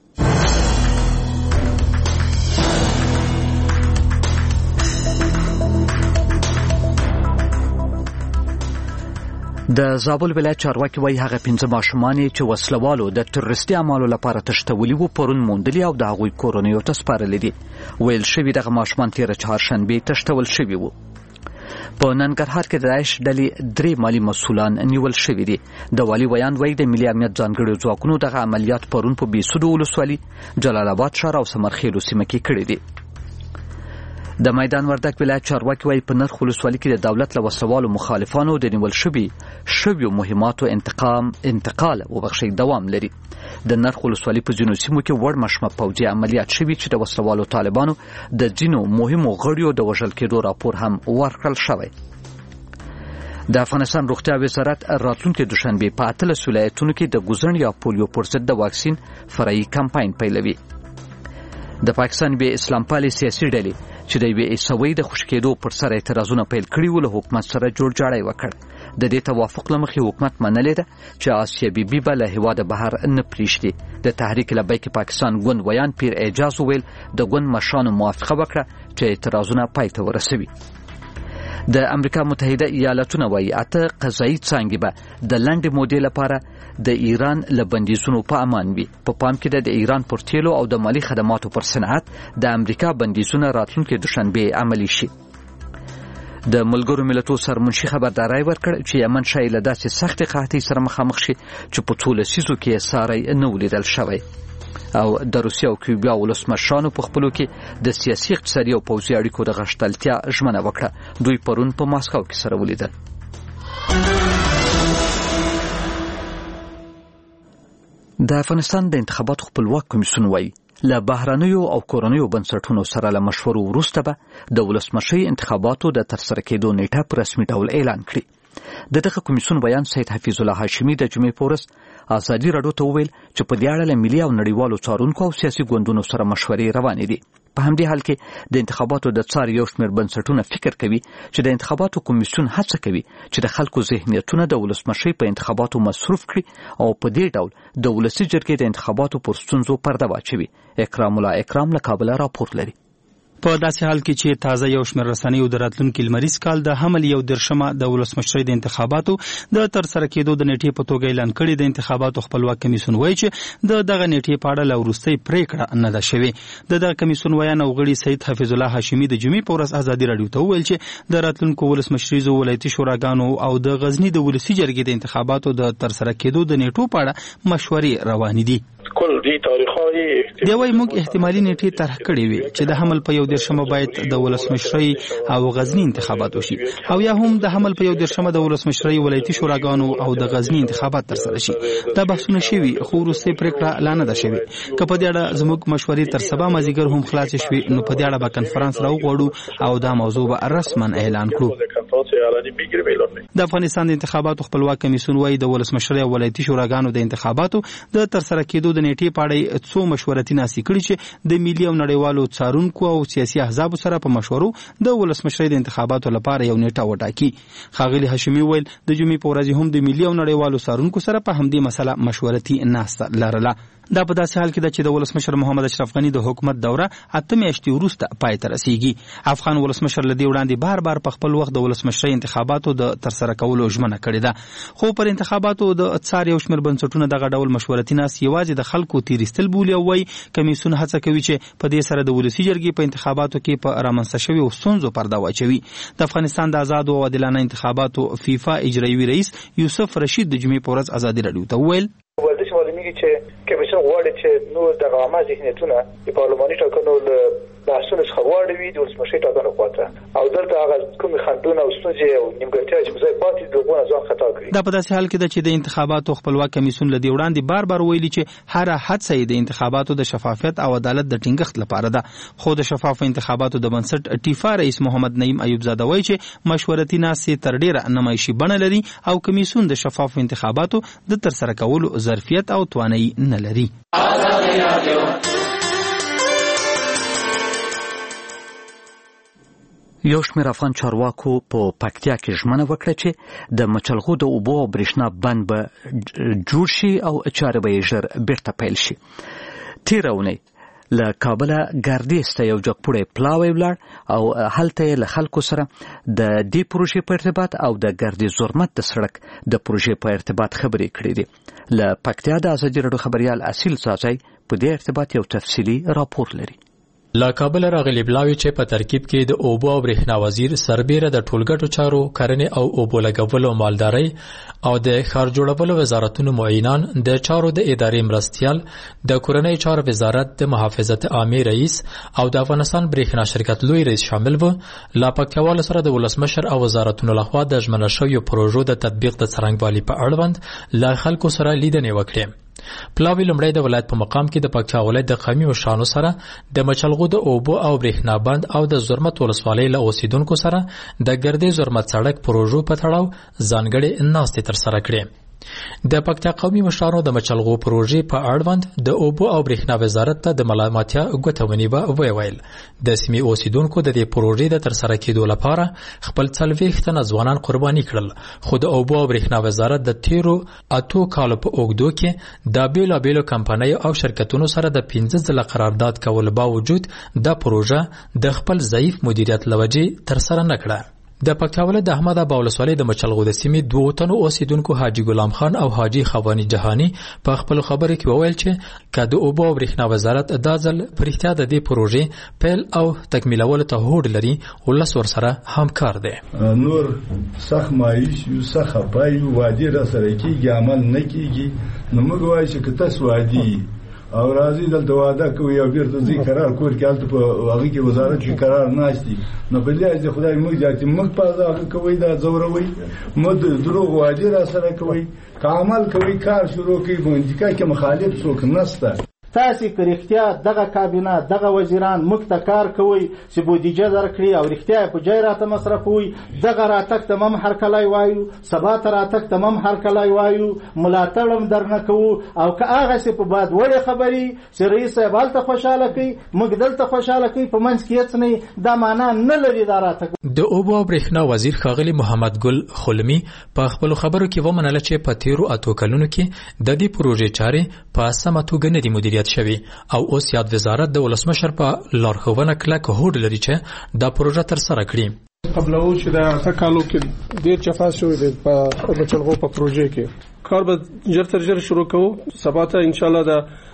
د زابل ولایت چارواکي وایي هغه 15 ماشومان چې وسلوالو د تروریستي اعمالو لپاره تښتولي وو پرون موندلي او د هغوی کورنیو ته سپارلي دي. ویل شوي دغه ماشومان تېره چهارشنبې تښتول شوي وو. په ننګرهار کې د داعش ډلې 3 مالي مسؤلان نیول شوي دي. د والي ویان وایي د ملي امنیت ځانګړو ځواکونو دغه عملیات پرون په بیسودو ولسوالي، جلال آباد ښار او سمرخیلو سیمه کې کړي دي. د میدان وردګ ولایت چارواکي وایي په نرخ ولسوالي کې د دولت له وسلوالو مخالفانو د نیول شویو مهماتو انتقال دوام لري. د نرخ ولسوالي په ځینو سیمو کې وړ مشمه پوځي عملیات شوي چې د وسلوالو طالبانو د ځینو مهمو غړیو د وژل کېدو راپور هم ورکړل شوی. د افغانستان روغتیا وزارت راتلونکي دوشنبه په 13 ولایتونو کې د ګوزن یا پولیو پر ضد د واکسین فرعي کمپاین پیلوي. د پاکستان به اسلام پالي سیاسي ډلې چې د یوې عیسوي د خوشکېدو پر سر اعتراضونه پیل کړي ول حکومت سره جوړجاړی وکړ. د دې توافق لمخې حکومت منلې ده چې آسیا بیبي به له هیواده بهر نه پریږدي. د تحریک لبیک پاکستان ګوند ویان پیر اعجاز ویل د ګوند مشرانو موافقه وکړه چې اعتراضونه پای ته ورسوي. د امریکا متحده ایالاتونه وایي 8 قضایي څانګې به د لنډې مودې لپاره د ایران له بندیزونو په امان وي. په پام کې د ایران پر تیلو او د مالی خدماتو پر صنعت د امریکا بندیزونه راتلونکي دوشنبه عملی شي. د ملګرو ملتونو سرمنشي خبرداري ورکړ چې یمن شاید له داسې سخت قحطۍ سره مخامخ شي چې په ټوله سیزو کې ساري نه ولیدل شوی. او د روسیې او کیوبا ولسمشرانو په خپلو کې د سیاسي اقتصادي او پوځي اړیکو د غښتلتیا ژمنه وکړه. دوی پرون په ماسکو کې سره ولیدل. د افغانستان د انتخاباتو خپلواک کمیسیون وایي له بهرنیو او کورنیو بنسټونو سره له مشورو وروسته به د ولسمشۍ انتخاباتو د ترسره کېدو نیټه په رسمي ډول اعلان کړي. د دغه کمیسیون بیان سید حفیظ الله هاشمي د جمعې په ورځ ازادي راډیو ته وویل چې په دې اړه له ملي او نړیوالو څارونکو او سیاسي ګوندونو سره مشورې روانې دي. په همدې حال کې د انتخاباتو د څار یو شمېر بنسټونه فکر کوي چې د انتخاباتو کمیسیون هڅه کوي چې د خلکو ذهنیتونه د ولسمشۍ په انتخاباتو مصروف کړي او په دې ډول د ولسي جرګې د انتخاباتو پر ستونزو پرده واچوي. اکرام الله اکرام له کابل راپور لري. په داسې حال کې چې تازه یو شمېر رسنیو د راتلونکي لمریز کال د حمل یو درشمه د ولسمشۍ د انتخاباتو د ترسره کېدو د نیټې په توګه اعلان کړي. د انتخاباتو خپلواک کمیسیون وایي چې د دغه نیټې په اړه لا وروستۍ پریکړه نه ده شوې. د دغه کمیسیون ویان او غړي سید حفیظ الله هاشمي د جمعې په ورځ ازادي راډیو ته وویل چې د راتلونکو ولسمشریزو ولایتي شوراګانو او د غزنی د ولسي جرګې د انتخاباتو د ترسره کېدو د نیټو په اړه مشورې روانې دي. دی وايي موږ احتمالي نیټې طرح کړې وي چې د حمل په یو درشمه باید د ولسمشرۍ او غزنی انتخابات وشي او یا هم د حمل په یو درشمه د ولسمشرۍ ولایتي شوراګانو او د غزنی انتخابات ترسره شي. دا بحثونه شوي خو وروستۍ پریکړه لا نه ده شوې. که په دې اړه زموږ مشورې تر سبا مازدیګر هم خلاص شوي نو په دې اړه به کنفرانس راوغواړو او دا موضوع به رسما اعلان کړو. entonces al año migre melone. د افغانستان د انتخاباتو خپلواک کمیسیون وايي د ولسمشر او ولایتي شوراګانو د انتخاباتو د ترسره کېدو د نیټې په اړه څو مشورتي ناسي کړي چې د ملي او نړیوالو څارونکو او سیاسي احزاب سره په مشورو د ولسمشر د انتخاباتو لپاره یو نیټه وټاکي. ښاغلي هاشمي ویل د جمعې په ورځ هم د ملي او نړیوالو څارونکو سره په همدې مسله مشورتي ناسته لرله. دا په داسې حال کې ده چې د ولسمشر محمد اشرف غني د حکومت دوره 8 میاشتې وروسته پای ته رسیږي. افغان ولسمشر له دې وړاندې بار په خپل وخت د ولسمشر انتخاباتو د ترسره کولو ژمنه کړې ده، خو پر انتخاباتو د څار یو شمېر بنسټونه دغه ډول مشورتي ناست یوازې د خلکو تیریستل بولي او وایي کمیسیون هڅه کوي چې په دې سره د ولسي جرګې په انتخاباتو کې په رامنځته شویو ستونزو پرده واچوي. د افغانستان د آزادو او عادلانه انتخاباتو فیفا اجرایوي رئیس یوسف رشید د جمعې په ورځ ازادي راډیو ته وویل ورزش معلومیږي چې کمیسیون غواړي چې نور د عامه ذهنیتونه د پارلماني ټاکنو له بحثونو څخه واړوي د ولسمشر ټاکنو خواته او دلته هغه کوم خندونه او ستونزې او نیمګړتیاوې چې ځای پاتې دغه ځان خطا کړی. دا په داسې حال کې ده چې د انتخاباتو خپلواک کمیسیون له دې وړاندې بار ویلي چې هر هڅه د انتخاباتو د شفافیت او عدالت د ټینګښت لپاره ده، خو د شفاف انتخاباتو د بنسټ ټیفا رئیس محمد نعیم ایوب زاده وایي چې مشورتي ناستې تر ډیره نمایشي بڼه لري او کمیسیون د شفاف انتخاباتو د ترسره کولو ظرفیت او توانایي نه لري. یو شمېر افغان چارواکو په پکتیا کې ژمنه وکړه چې د مچلغو د اوبو او برېښنا بند به جوړ شي او چارې به یې ژر بیرته پیل شي. تېره اونۍ له کابله ګردیز ته یو جګپوړی پلاوی ولاړ او هلته یې له خلکو سره د دې پروژې په ارتباط او د ګردیز زرمت د سړک د پروژې په ارتباط خبرې کړې دي. له پکتیا د ازادي راډیو خبریال اصیل څاڅی په دې ارتباط یو تفصیلي راپور لري. لا کابل راغلی بلاوی چې په ترکیب کې د اوبو او برېښنا وزیر سربیره د ټولګټو چارو کرنې او اوبو لګولو مالدارۍ او د ښار جوړولو وزارتونو معینان د چارو د ادارې مرستیال د کورنۍ چارو وزارت د محافظت عامه رئیس او د افغانستان برېښنا شرکت لوی رئیس شامل و. لا پکتیوال سره د ولسمشر او وزارتونو لخوا د ژمنه شویو پروژو د تطبیق د څرنګوالي په اړوند لا خلکو سره لیدنې وکړې. پلاوی لمړی د ولایت په مقام کې د پکتیا ولایت د قومي مشرانو سره د مچلغو د اوبو او برېښنا بند او د زرمت ولسوالۍ له اوسیدونکو سره د ګردیز زرمت سړک پروژو په تړاو ځانګړې ناستې ترسره کړې. د پکتیا قومي مشرانو د مچلغو پروژې په اړوند د اوبو او برېښنا وزارت ته د ملامتیا ګوته ونیوه ویل د سیمې اوسیدونکو د دې پروژې د ترسره کېدو لپاره خپل 40 تنه ځوانان قرباني کړل، خو د اوبو او برېښنا وزارت د تیرو 8 کالو په اوږدو کې د بیلابیلو کمپنیو او شرکتونو سره د 15 ځله قرارداد کول باوجود د پروژه د خپل ضعیف مدیریت لوجې ترسره نه کړه. د پکتیاوله د احمد ابا ولسوالۍ د مچلغو د سیمې 2 تنو اوسیدونکو حاجی غلام خان او حاجی خوانی جهانی په خپل خبرې کې وویل چې کله اوبو او برېښنا وزارت د ځل پرختیا د دې پروژې پیل او تکمیلولو ته هوډ لري ولس ورسره همکار دي. نور سخت مایوس یو سخت پای وادي را سره کیږي عمل نه کیږي نو موږ وایو چې تاسو وادي او راځي دلته واده کوي او بیرته ځي قرار کور کې حالت په هغه کې وزارت کې قرار ناشتي نو بلې د خدای موږ ځاتې موږ په هغه کوي دا زوروي موږ دروغ واجب را سره کوي عمل کوي کار شروع کوي باندې کې مخالف څوک نشته. تاسو که رښتیا دغه کابینه دغه وزیران موږ ته کار کوي چې بودیجه درکړي او رښتیا په جای راته مصرفوي دغه راتک تمام هرکلای وایو سبا ته راتک تمام هرکلای وایو ملاتړم درنه کوو او که هغه څه په باد وړي خبري چې رئیس صاحب حالت خوشاله کوي موږ دلته خوشاله کوي په منځ کې هیڅ نه دا معنا نه لري دا راتک. د اوبو او برېښنا وزیر ښاغلی محمد ګل خلمی په خپل خبرو کې ومنله چې په تیرو 8 کلونو کې د دې پروژې چارې په سمه توګه نه دي مدیریت شوی او اوس یاد وزارت د ولسمشر په لارښوونه کلک هوډ لري چې دا پروژه ترسره کړي. قبل او چې د 8 کالو کې ډېر چفاس شوی دی په بچلغو په پروژې کې کار به ژر تر ژر شروع کوو. سبا ته ان شاء الله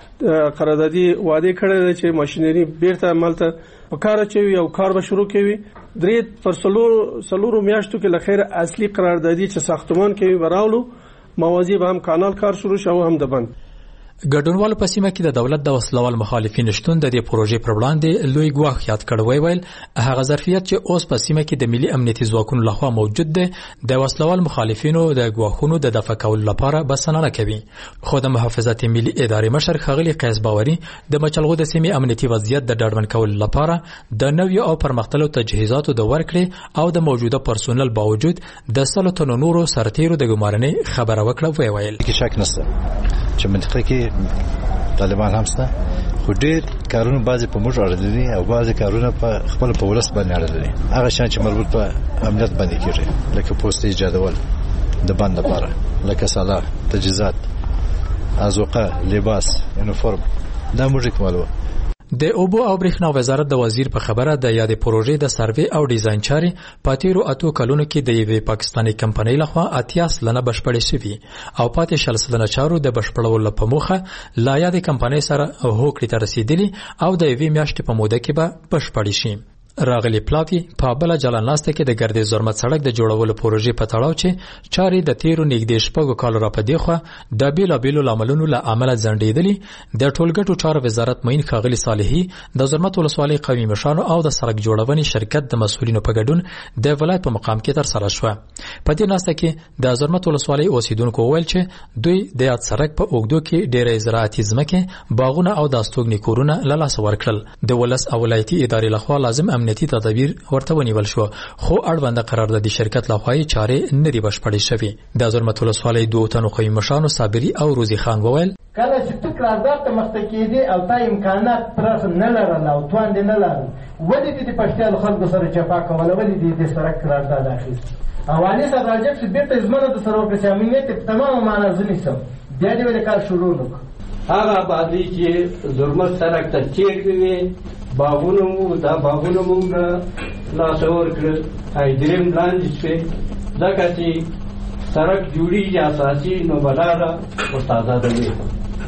د قراردادي وعده کړی دی چې ماشينري بیرته عملته په کار اچوي او کار به شروع کوي. درې پر سلورو میاشتو کې لخر اصلي قراردادي چې ساختمان کوي براولو موازی به هم کانال کار شروع شو هم د بند. ګډونوالو په سیمه کې د دولت د وسلوال مخالفین شتون د دې پروژې پر وړاندې لوی ګواښ یاد کړی ویل هغه ظرفیت چې اوس په سیمه کې د ملي امنیتي ځواکونو لخوا موجود دی د وسلوال مخالفینو د ګواښونو د دفع کولو لپاره بسنه نه کوي. خو د محافظت ملي ادارې مشر ښاغلي قیس باوري د مچلغو د سیمې امنیتي وضعیت د ډاډمن کولو لپاره د نویو او پرمختللو تجهیزاتو د ورکړې او د موجوده پرسونل باوجود د 100 تنو نورو سرتیرو د ګمارنې خبره وکړه ویل کې شک نشته چې منطقه کې طالبان هم سته خو ډېر کارونه بعضې په موږ اړه دي او بعضې کارونه په خپل په ولس باندې اړه لري هغه شیان چې مربوط په امنیت باندې کېږي لکه پوستې ایجادول د بند لپاره لکه سلاح تجهیزات ازوقه لباس یونیفورم دا موږ کومالو. د اوبو او برېښنا وزارت د وزیر په خبره د یادې پروژې د سروې او ډیزاین چارې په تیرو 8 کلونو کې د یوې پاکستاني کمپنۍ لخوا 80 سلنه بشپړې شوې او پاتې 60 سلنه چارو د بشپړولو په موخه لا یادې کمپنۍ سره هوکړې ته رسیدلي او د یوې میاشتې په موده کې به بشپړې شي. راغلی پلاوی په بل جلاناسته کې د ګردې زرمت سړک د جوړولو پروژې په تړاو چې چارې د تیرو نږدې شپږو کالو را په دیخوا د بیلابیلو لاملونو له امله ځنډېدلې د ټولګټو چارو وزارت معین ښاغلي صالحي د زرمت ولسوالۍ قومي مشرانو او د سړک جوړونې شرکت د مسؤلینو په ګډون د ولایت په مقام کې ترسره شوه. په دې ناسته کې د زرمت ولسوالۍ اوسیدونکو وویل چې دوی د یاد سړک په اوږدو کې ډېرې زراعتي ځمکې باغونه او د استوګنې کورونه له لاسه ورکړل. د ولس او ولایتي ادارې لخوا لازم امنیتي تدابیر ورته ونیول شو خو اړونده قراردادي شرکت لخوا یې چارې نه دي بشپړې شوې. د زرمت ولسوالۍ 2 تنو قومي مشرانو صابري او روزي خان وویل کله چې ته قرارداد ته مخته کېدې او تا امکانات پراخ نه لرل او توان دې نه لرل ولې دې د پښتیالو خلکو سره جفا کوله ولې دې د سړک قرارداد اخیست او والي صاحب راجب چې بیرته ژمنه د سره وکړه چې امنیت په تمامه معنا ځنې سم بیا دې ولې کار شروع وکړ هغه آبادي چې زرمت سړک ته چیرې وي باغونه مو دا باغونه مو لاسه ورکړل دریم لاندې شوې ځکه چې سړک جوړېږي اساسي نو بلاله ورته ازاده وي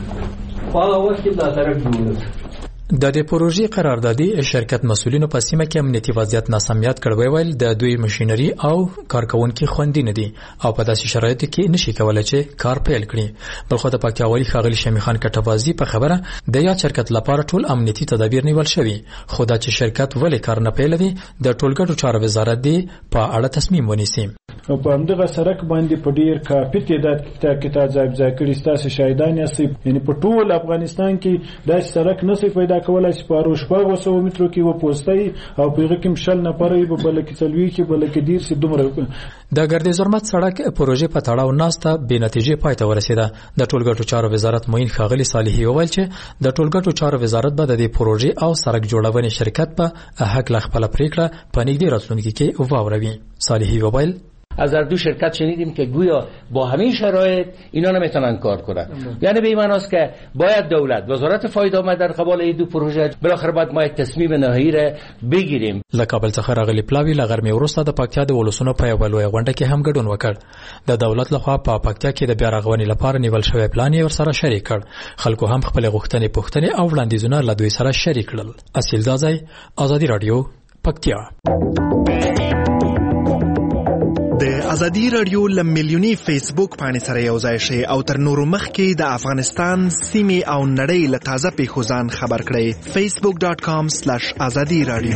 په هغه وخت کې دا سړک جوړ د دې پروژې قراردادي شرکت مسؤلینو په سیمه کې امنیتي وضعیت ناسمیات کړی ویل د دوی ماشينري او کارکونکو خوندي نه دي او په داسې شرایطو کې نشي کولای چې کار پیل کړي. بلخو د پکتیاوالي ښاغلي شمی خان کټوازی په خبره د یا شرکت لپاره ټول امنیتي تدابیر نیول شوی خو دا چې شرکت ولې کار نه پیلوي د ټولګټو چارو وزارت دی په اړه تصمیم ونیسي. او په همدغه سړک باندې په ډیر کافي تعداد کې تاجاب ځکړي ستاسو شاهدان یاست یعنی په ټول افغانستان کې دا سړک نشي پیدا کولای چې په روشپاغو 100 مترو کې و پوسټي او پیغه کې مشل نه پرې په بل کې تلوي کې بل کې ډیر سي دومره د ګردې زرمت سړک پروژې په تړاو ناسته به نتیجې پای ته ورسیده. د ټولګټو چارو وزارت معین ښاغلي صالحي وویل چې د ټولګټو چارو وزارت به د دې پروژې او سړک جوړونې شرکت په حق له خپل پریکړه په نږدې راتلونکي کې واوروي. صالحي وویل از هر دو شرکت شنیدیم که گویا با همین شرایط اینا نمیتونن کار کنن یعنی به این معناست که باید دولت وزارت فایده آمد در قبال این دو پروژه بالاخره باید ما یک تصمیم نهایی را بگیریم. له کابل څخه راغلي پلاوی له غرمې وروسته د پکتیا د ولسونو په یوه لویه غونډه کې هم ګډون وکړ. د دولت لخوا په پکتیا کې د بیا رغونې لپاره نیول شوی پلان یې ورسره شریک کړ. خلکو هم خپل غوښتنې او وړاندیزونه له دوی سره شریک کړل. اصیل دازای آزادی رادیو پکتیا. د ازادي رادیو له میلیوني فیسبوک باندې سره یو ځای شي او تر نورو مخکې د افغانستان سیمې او نړۍ له تازه پیښو ځان خبر کړئ. facebook.com/azadi-radio.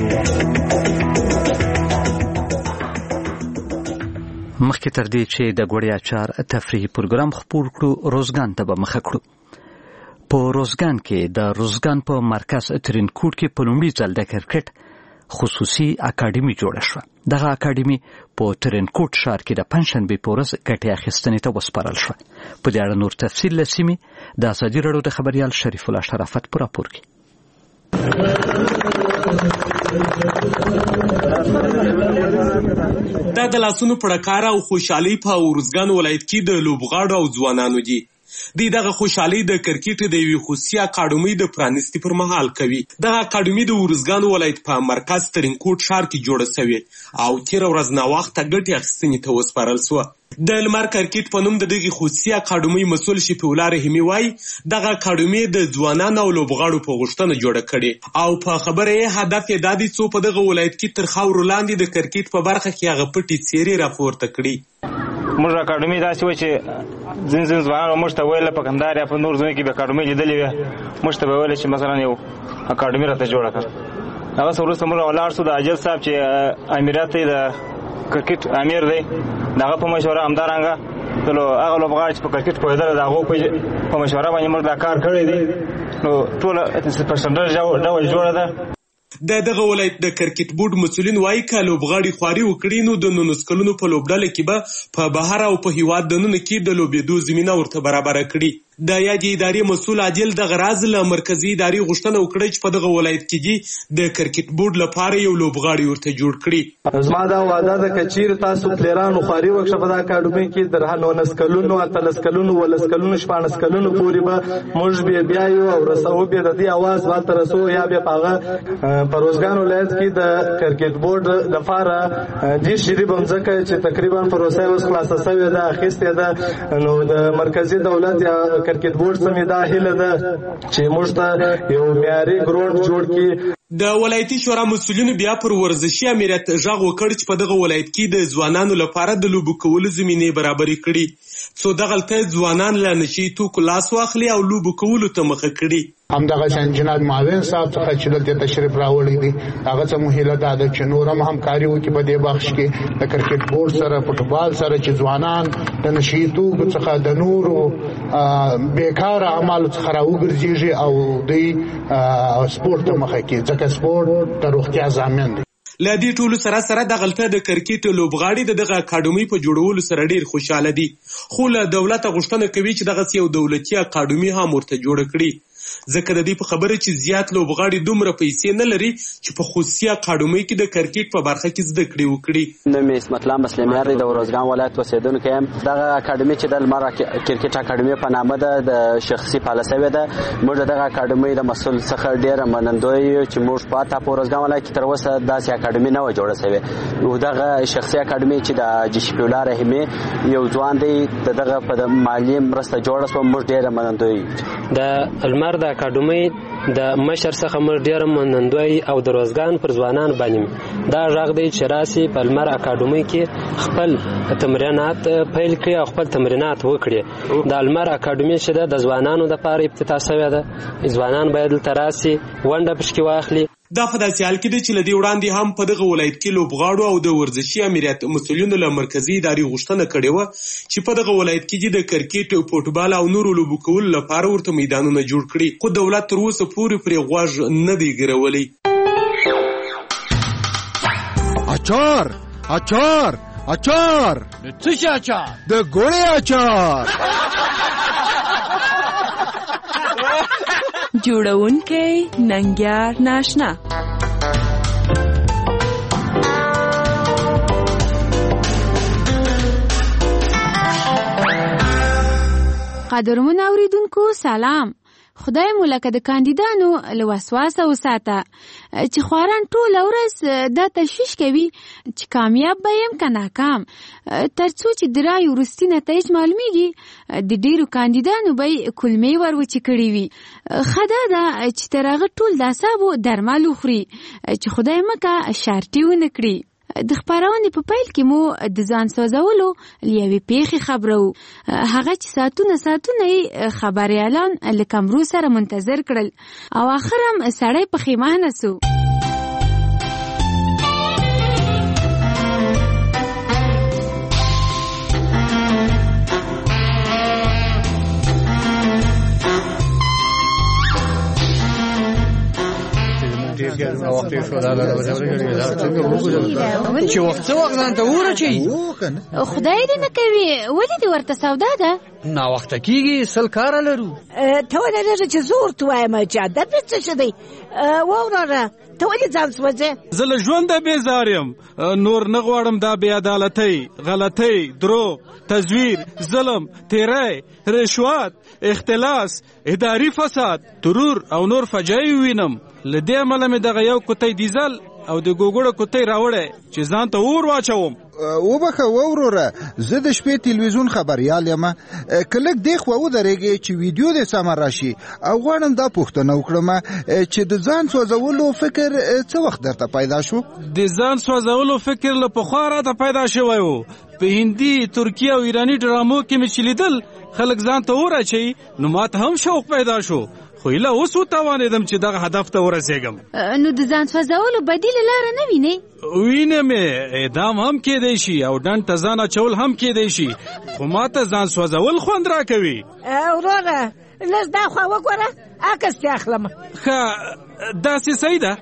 مخکې تر دې چې د ګوړې اچار تفریحي پروګرام خپور کړو روزګان ته به مخه کړو. په روزګان کې د روزګان په مرکز ترینکوټ کې په لومړي ځل د کرکټ خصوصي اکاډمي جوړه شوه. دغه اکاډمي په ترینکوټ ښار کې د پنځشنبې په ورځ ګټې اخیستنې ته وسپارل شوه. په دې اړه نور تفصیل له سیمې د ازادي راډیو د خبریال شریف الله شرافت په راپور کې. دا د لاسونو پړکاره او خوشحالي په ورزګان ولایت کې د لوبغاړو او ځوانانو دي. دغه خوشحالي د کرکټ د یوې خصوصي اکاډمۍ د پرانیستي پر مهال کوي. دغه اکاډمي د ورزګان ولایت په مرکز ترینکوټ ښار کې جوړه شوې او تېره ورځ ناوخته ګټې اخیستنې ته وسپارل شوه. د لمر کرکټ په نوم د دغې خصوصي اکاډمۍ مسؤل شفیع الله رحیمي وایي دغه اکاډمي د ځوانانو او لوبغاړو په غوښتنه جوړه کړې او په خبره یې هدف یې دا دی څو په دغه ولایت کې تر خاورو لاندې د کرکټ په برخه کې هغه پټې څېرې راپورته کړي. موږ اکاډمي داسې و چې ځین ځوانان موږ ته ویل په کندهار یا په نور ځای کې به اکاډمي لیدلې وي موږ ته به ویل چې مثلا یو اکاډمي راته جوړه کړه هغه وروسته موږ ولاړ شو د اجل صاحب چې امریت دی د کرکټ امیر دی دغه په مشوره همدارنګه ټول هغه لوبغاړي چې په کرکټ پوهېدل د هغو په مشوره باندې موږ دا کار کړی دی نو ټوله پرسنټیج ډول جوړه ده. د دغه ولایت د کرکټ بورډ مسؤلین وایي که لوبغاړي خواري وکړي نو د 19 کلونو په لوبډله کې به په بهر او په هیواد دننه کې د لوبېدو زمینه ورته برابره کړي. د یادې ادارې مسؤل عادل دغه راز له مرکزي ادارې غوښتنه وکړه چې په دغه ولایت کې د کرکټ بورډ لپاره یو لوبغاړي ورته جوړ کړي. زما دا وعده ده که چیرې تاسو پلیرانو خواري وکړه په دا اکاډمي کې د 19 کلونو 18 کلونو 19 کلونو 16 کلونو پورې به موږ بیا یو او رسو به د دې اواز والته رسو یا به پاغه په روزګان ولایت کې د کرکټ بورډ د لپاره دې شری بمځکه چې تقریبا پروسه اوس خلاصه شوې ده اخیسته ده نو د مرکزی دولت یا کرکټ بورډ سمې دا هیله ده چې موږ ته یو معیاري ګراوند جوړ کړي. د ولایتي شورا مسؤلینو بیا پر ورزشي امریت غږ وکړ چې په دغه ولایت کې د ځوانانو لپاره د لوبو کولو زمینې برابرې کړي څو دغلته ځوانان له نشي توکو لاس واخلي او لوبو کولو ته مخه کړي. همدغه جناب معاون صاحب څخه چې دلته تشریف راوړی دی هغه څه مهله ده چې نور هم همکاري وکړي په دې بخش کې د کرکټ بورډ سره فوټبال سره چې ځوانان د نشي توکو څخه د نورو بیکار اعمالو څخه راوګرځي او دوی سپورت ته مخه کوي ځکه سپورت د روغتیا ضامن دی. له دې ټولو سره دغلته د کرکټ لوبغاړي دغه اکاډمي په جوړولو سره ډیر خوشاله دي خو له دولت غوښتنه کوي چې دغه یو دولتي اکاډمي هم ورته جوړ کړي ځکه د دې په خبره چې زیات لوبغاړي دومره پیسې نه لري چې په خصوصي اکاډمي کې د کرکټ په برخه کې زده کړې وکړي. نوم اسمت الله مسلمیار د ورزګان ولایت اوسیدونکی یم. دغه اکاډمي چې د لمر کرکټ اکاډمي په نامه ده د شخصي پالیسي ده موږ دغه اکاډمي د مسؤل څخه ډیر منندوی یو چې موږ په ورزګان ولایت کې تر اوسه داسې اکاډمي نه و جوړه شوې او دغه شخصي اکاډمي چې د جشپولا رحمي یو ځوان دی دغه په مالی مرسته جوړه شو موږ ډیر منندوی د المر د اکاډمي د مشر څخه موږ ډیر منندوی او د روزګان پر ځوانان باندې دا راغ دی چې راسي په المر اکاډمي کې خپل تمرینات پیل کړي او خپل تمرینات وکړي. د المر اکاډمي چې د ځوانانو لپاره افتتاح شوې ده ځوانان باید تراسي ونده پښکي واخلي. دا په داسې حال کې دی چې له دې وړاندې هم په دغه ولایت کې لوبغاړو او د ورزشي امریت مسؤلینو له مرکزي ادارې غوښتنه کړې وه چې په دغه ولایت کې د کرکټ فوټبال او نورو لوبو کولو لپاره ورته میدانونه جوړ کړي خو دولت تر اوسه پورې پرې غوږ نه دی ګرولی. اچار اچار اچار د څه شي اچار؟ د ګوړې اچار. جوړونکی ننګیار ناشنا. قدرمن اوریدونکو سلام. خدای مو لکه د کاندیدانو له وسواسه وساته چې خواران ټول ورځ دا تشویش کوي چې کامیاب به یم که ناکام ترڅو چې د رایو وروستي نتایج معلومیږي د ډیرو کاندیدانو به کلمې وروچې کړي وي. ښه دا ده چې تر هغه ټول د اعصابو درمل وخوري چې خدای مکه شارټي ونه کړي. د خپرونې په پیل کې مو د ځان سوځولو یوې پیښې خبرو هغه چې ساعتونه یې خبریالان له کمرو سره منتظر کړل او آخر هم سړی پښیمانه سو. چې وخت ځان ته ورچي خدای دې نه کوي ولې دې ورته سودا ده نا وخت کېږي سل کار لرو ته ولې لږه چې زور ته وایم چې ادب څه شي ووراره ته ولې ځان سوځې زه له ژونده بیزار یم نور نه غواړم دا بې عدالتۍ غلطۍ دروغ تزویر ظلم تیری رشوت اختلاس اداري فساد ترور او نور فجایع وینم له دې عمله مې دغه یو کوټی ډیزل او د ګوګړو کوتۍ راوړی چې ځان ته اور واچوم. وبخه وروره، زه د شپې تلویزیون خبریال یم. که لږ دې خوا ودرېږې چې ویډیو دې سمه راشي او غواړم دا پوښتنه وکړم چې د ځان سوځولو فکر څه وخت درته پیدا شو؟ د ځان سوځولو فکر له پخوا راته پیدا شوی و. په هندي، ترکیه او ایراني ډرامو کې مې چې لیدل خلک ځان ته اور اچوي، نو ماته هم شوق پیدا شو. خو ایله اوس وتوانېدم چې دغه هدف ته ورسېږم. نو د ځان سوځولو بدیله لاره نه وینې؟ وینم یې، اعدام هم کېدی شي او ډنډ ته ځان اچول هم کېدی شي، خو ماته ځان سوځول خوند راکوي. وروره لږ دا خوا وګوره، عکس دې اخلم. ښه داسې صحیح ده.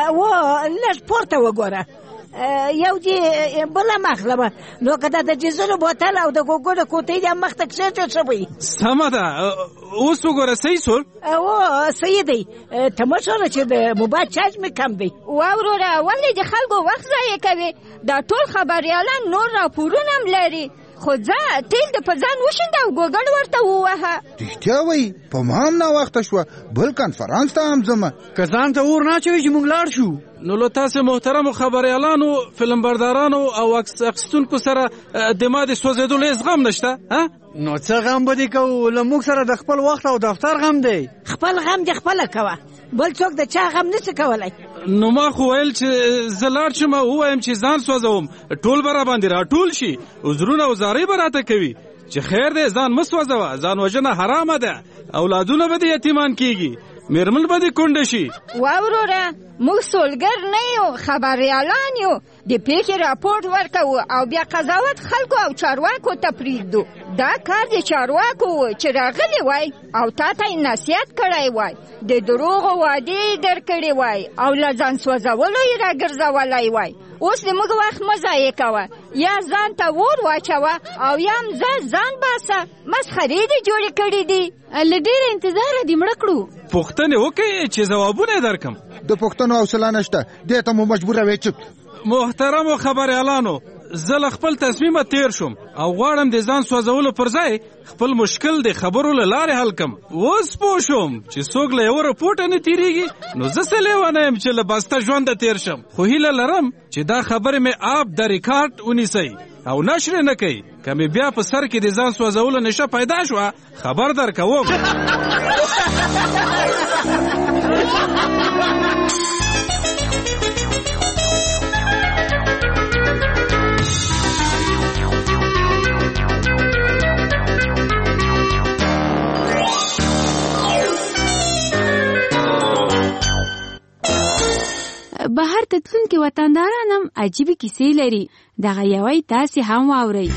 لږ پورته وګوره، یو دې بله مخلمه. نو که دا د جیزونو بوتل او د ګوګړو کوټۍ دې مخ ته کښېږدې ښه وي. سمه ده، اوس وګوره صحیح سول. صحیح دی. ته مه شوره چې د موبایل چارج مې کم دی. وروره ولې د خلکو وخت ضایع کوي؟ دا ټول خبریالان نور راپورونه هم لري، خو ځه تیل د په ځان وشینده او ګوګړ ورته ووهه. رښتیا وایي، په ما هم ناوخته شوه، بل کنفرانس ته هم ځمه. که ځان ته اور نه اچوي چې موږ لاړ شو. نو له تاسې محترمو خبریالانو، فلمبردارانو او عکس اخیستونکو سره د ما د سوځېدلو هېڅ غم نشته؟ نو څه غم به دې کوو؟ له موږ سره د خپل وخت او دفتر غم دی. خپل غم دې خپله کوه، بل څوک د چا غم نشي کولی. نو ما خو ویل چې زه لاړ شم او ووایم چې ځان سوځوم، ټول به راباندې راټول شي، عذرونه او زارۍ به راته کوي چې خیر دی ځان مه سوځوه، ځان وژنه حرامه ده، اولادونه به د یتیمان کېږي، میرمن به دې کونډه شي. وروره موږ سولګر نه یو، خبریالان یو. د پیښې راپورټ ورکوو او بیا قضاوت خلکو او چارواکو ته پرېږدو. دا کار د چارواکو و چې راغلی وای او تا ته یې نصیحت کړی وای، د دروغو وعدې یې درکړې وای او له ځان سوځولو یې راګرځولی وای. اوس د موږ وخت مه ضایع کوه، یا ځان ته اور واچوه او یا هم ځان باسه. مسخرې دې جوړې کړي دي. له ډېره انتظاره دې مړه کړو. پوښتنې وکړئ چې ځوابونه یې درکم. د پوښتنو حوصله نشته، دې ته مو مجبوروې چپ. محترمو خبریالانو، زه له خپل تصمیمه تیر شوم او غواړم د ځان سوځولو پر ځای خپل مشکل د خبرو له لارې حل کم. اوس پوه شوم چې څوک له یوه رپورټه نه تیریږي، نو زه څه لیونه یم چې له بسته ژونده تیر شم. خو هیله لرم چې دا خبرې مې آپ د ریکارډ ونیسئ او نشر نه کوي. که مې بیا په سر کې د ځان سوځولو نشه پیدا شوه، خبر درکوم. بهر ته تلونکي وطنداران هم عجیبې کیسې لري. دغه یوه تاسې هم واورئ.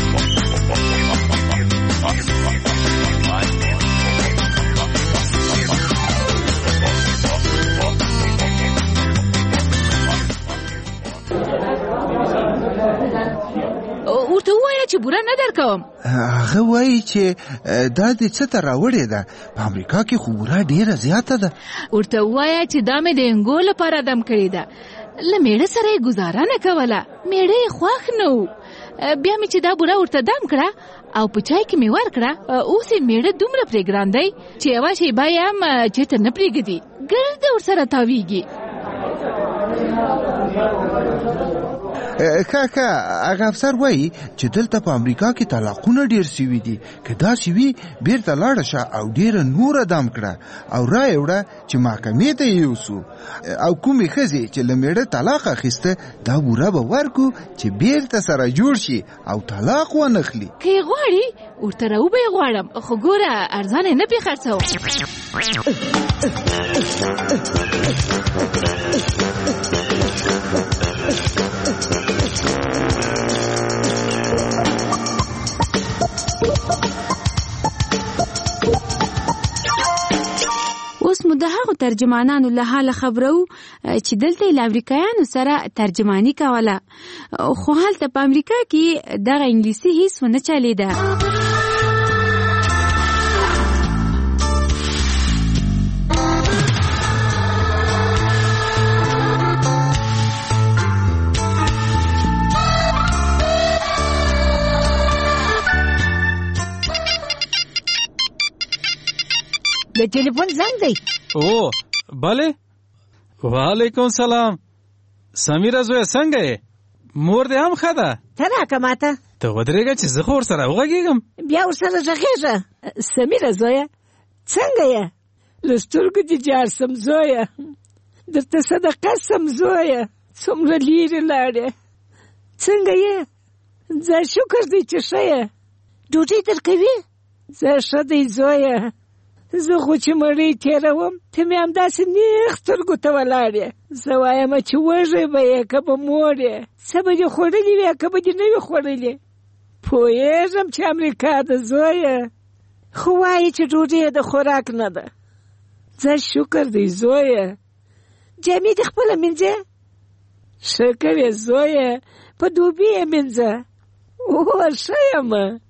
ورته ووایه چې بوره نه درکوم. هغه وایي چې دا دې څه ته راوړې ده، په امریکا کې خو بوره ډېره زیاته ده. ورته ووایه چې دا مې د انګو لپاره دم کړې ده. له میړه سره یې ګزاره نه کوله، میړه یې خوښ نه و. بیا مې چې دا بوره ورته دم کړه او په چای کې مې ورکړه، اوس یې میړه دومره پرېګران دی چې یوه شیبه یې هم چېرته نه پرېږدي، ګرده ورسره تاویږي. ښه هغه افسر وایي چې دلته په امریکا کې طلاقونه ډېر سوي دي. که داسې وي بیرته لاړه شه او ډېره نوره دم کړه او رایې وړه چې محکمې ته یې یوسو، او کومې ښځې چې له میړه طلاق اخیسته دا بوره به ورکو چې بیرته سره جوړ شي او طلاق ونخلي. که یې غواړي ورته راوبه یې غواړم، خو ګوره ارزانه یې نه پې خرڅوم. اوس مو د هغو ترجمانانو له حاله خبرو چې دلته له امریکایانو سره ترجمانی کوله، خو هلته په امریکا کې دغه انګلیسي هیڅ ونه چلیده. د ټلیفون زنګ دی. او بله، وعلیکم سلام. سمیره زویه څنګه یې؟ مور دې هم ښه ده؟ ته راکه ماته. ته ودرېږه چې زه خو ورسره وغږېږم. بیا ورسره غږېږه. سمیره زویه څنګه یې؟ له سترګو دې جار سم زویه، درته صدقه سم زویه، څومره لیرې لاړې. څنګه یې؟ ځه شکر دی چې ښه یې. ډوډۍ درکوي؟ ځه ښه دی زویه. زه خو چې مړۍ تېروم ته مې همداسې نیغ سترګو ته ولاړې. زه وایم چې وږی به یې که به موړ یې، څه به دې خوړلي وي که به دې نه وي خوړلي. پوهېږم چې امریکا ده زویه، خو وایي چې ډوډۍ د خوراک نه ده. ځه شکر دی زویه. جامې دې خپله مینځې؟ ښه کوې زویه، په دوبي یې مینځه. او ښه یم.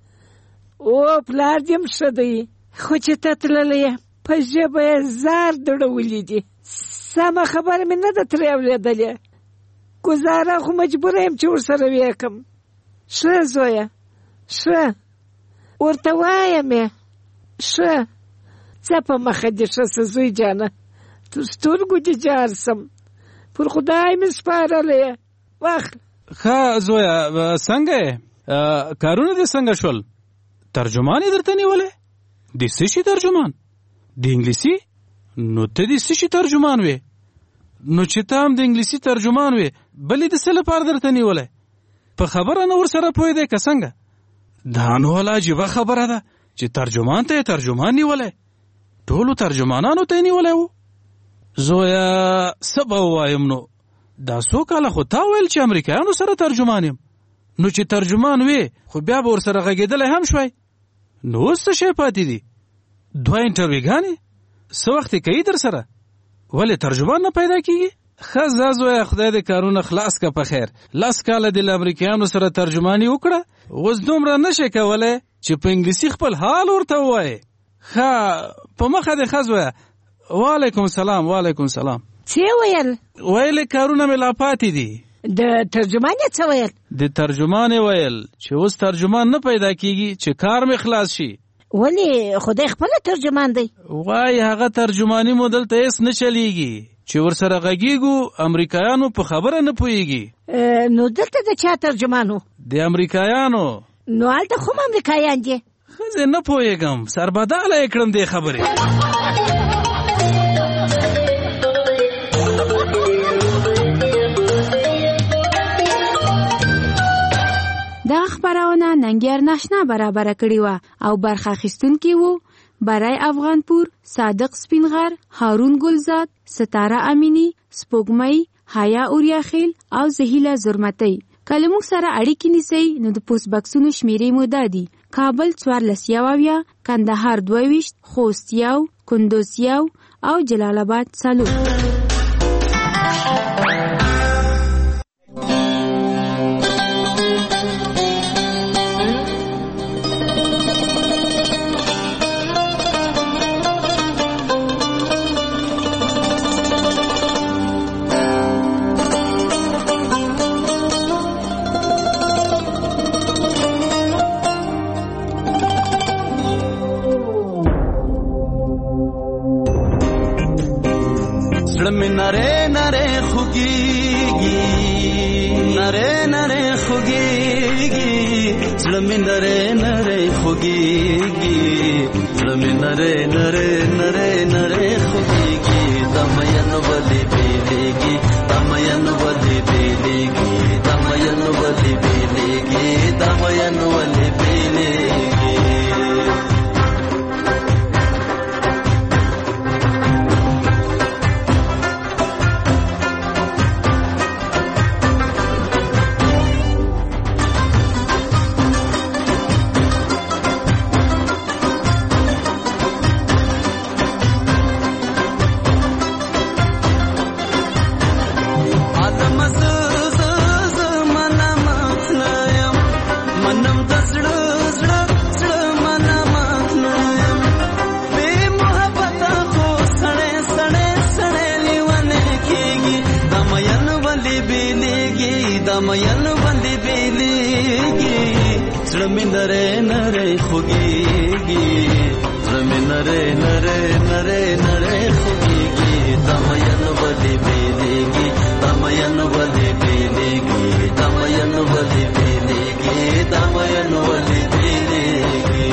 او پلار دې هم ښه دی، خو چې ته تللی یې په ژبه یې زار دړولي دي. سمه خبره مې نه ده ترې اورېدلې. ګزاره خو مجبوره یم چې ورسره وکړم. ښه زویه ښه، ورته وایم یې ښه. ځه په مخه دې ښه سه زوی جانه، تر سترګو دې جار سم، پر خدای مې سپارلی یې. واخله. ښه زویه څنګه یې؟ کارونه دې څنګه شول؟ ترجمان یې درته نیولی؟ د څه شي ترجمان؟ د انګلیسي؟ نو ته د څه شي ترجمان وې؟ نو چې ته هم د انګلیسي ترجمان وې بلې د څه لپاره درته نیولی؟ په خبره نه ورسره پوهېدی که څنګه؟ دا نو والا عجیبه خبره ده چې ترجمان ته یې ترجمان نیولی. ټولو ترجمانانو ته یې نیولی و. زویه څه به ووایم نو؟ دا څو کاله خو تا ویل چې امریکایانو سره ترجمان یم. نو چې ترجمان وې خو بیا به ورسره غږېدلی هم شوی. نو اوس څه شی پاتې دي؟ 2 انټرویوګانې څه وخت یې کوي در سره؟ ولې ترجمان نه پیدا کېږي؟ ښه ځه زویه، خدای دې کارونه خلاص که په خیر. 10 کاله دې له امریکایانو سره ترجماني وکړه، اوس دومره نه شې کولی چې په انګلیسي خپل حال ورته ووایې. ښه په مخه دې ښه زویه. وعلیکم سلام. وعلیکم سلام. څه ویل؟ ویلې کارونه مې لا پاتې دي. د ترجمان یې څه ویل؟ د ترجمان یې ویل چې اوس ترجمان نه پیدا کېږي چې کار مې خلاص شي. ولې خدای خپله ترجمان دی؟ وایي هغه ترجماني مو دلته هېڅ نه چلیږي، چې ورسره غږېږو امریکایانو په خبره نه پوهېږي. نو دلته د چا ترجمان و؟ د امریکایانو. نو هلته خو هم امریکایان دي. ښځې نه پوهېږم، سربداله یې کړم دې خبرې. دا خبرونه ننګیار ناشنا برابر کړی و او برخه اخیستونکي وو برای افغانپور، صادق سپینغر، هارون گلزاد، ستاره امینی، سپوږمۍ، حیا اوریاخیل او زهیله زرمتی. کله موږ سره اړیکې نیسئ نو د پوسټ بکسونو شمیرې مو دا دي: کابل 14 کندهار 22 خوست 1 کندوز 1 او جلال آباد 4. نره نره خوگیگی نره نره خوگیگی زلمی نره نره خوگیگی زلمی نره نره نره نره خوگیگی دمین ولی بیلیگی دمین ولی بیلیگی دمین ولی بیلیگی دمین ولی بیلیگی دمین بندی بیلیگی زلمی نره نره خوگیگی زلمی نره نره نره نره خوگیگی دمین بندی بیلیگی دمین دمین ولی بیلیگی دمین ولی بیلیگی دمین ولی بیلیگی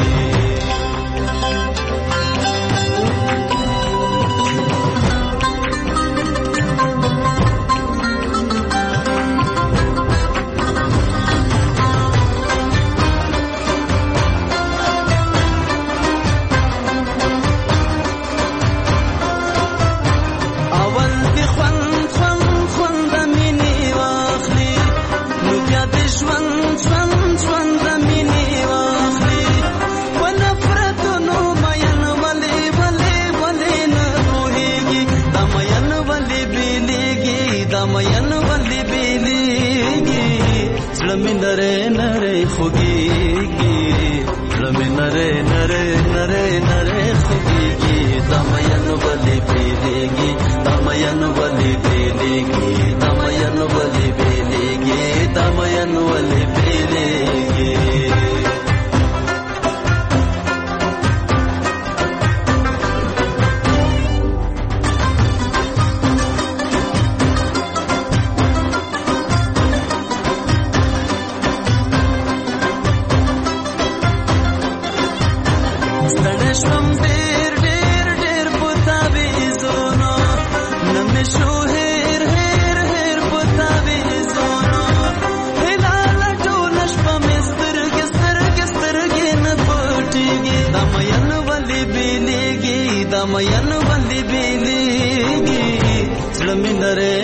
नरे नरे खुगीगी नरे नरे नरे नरे खुगीगी दमयन बलि बेलेगी दमयन बलि बेलेगी दमयन बलि बेलेगी दमयन बलि बेलेगी दमयन बलि बेलेगी नरे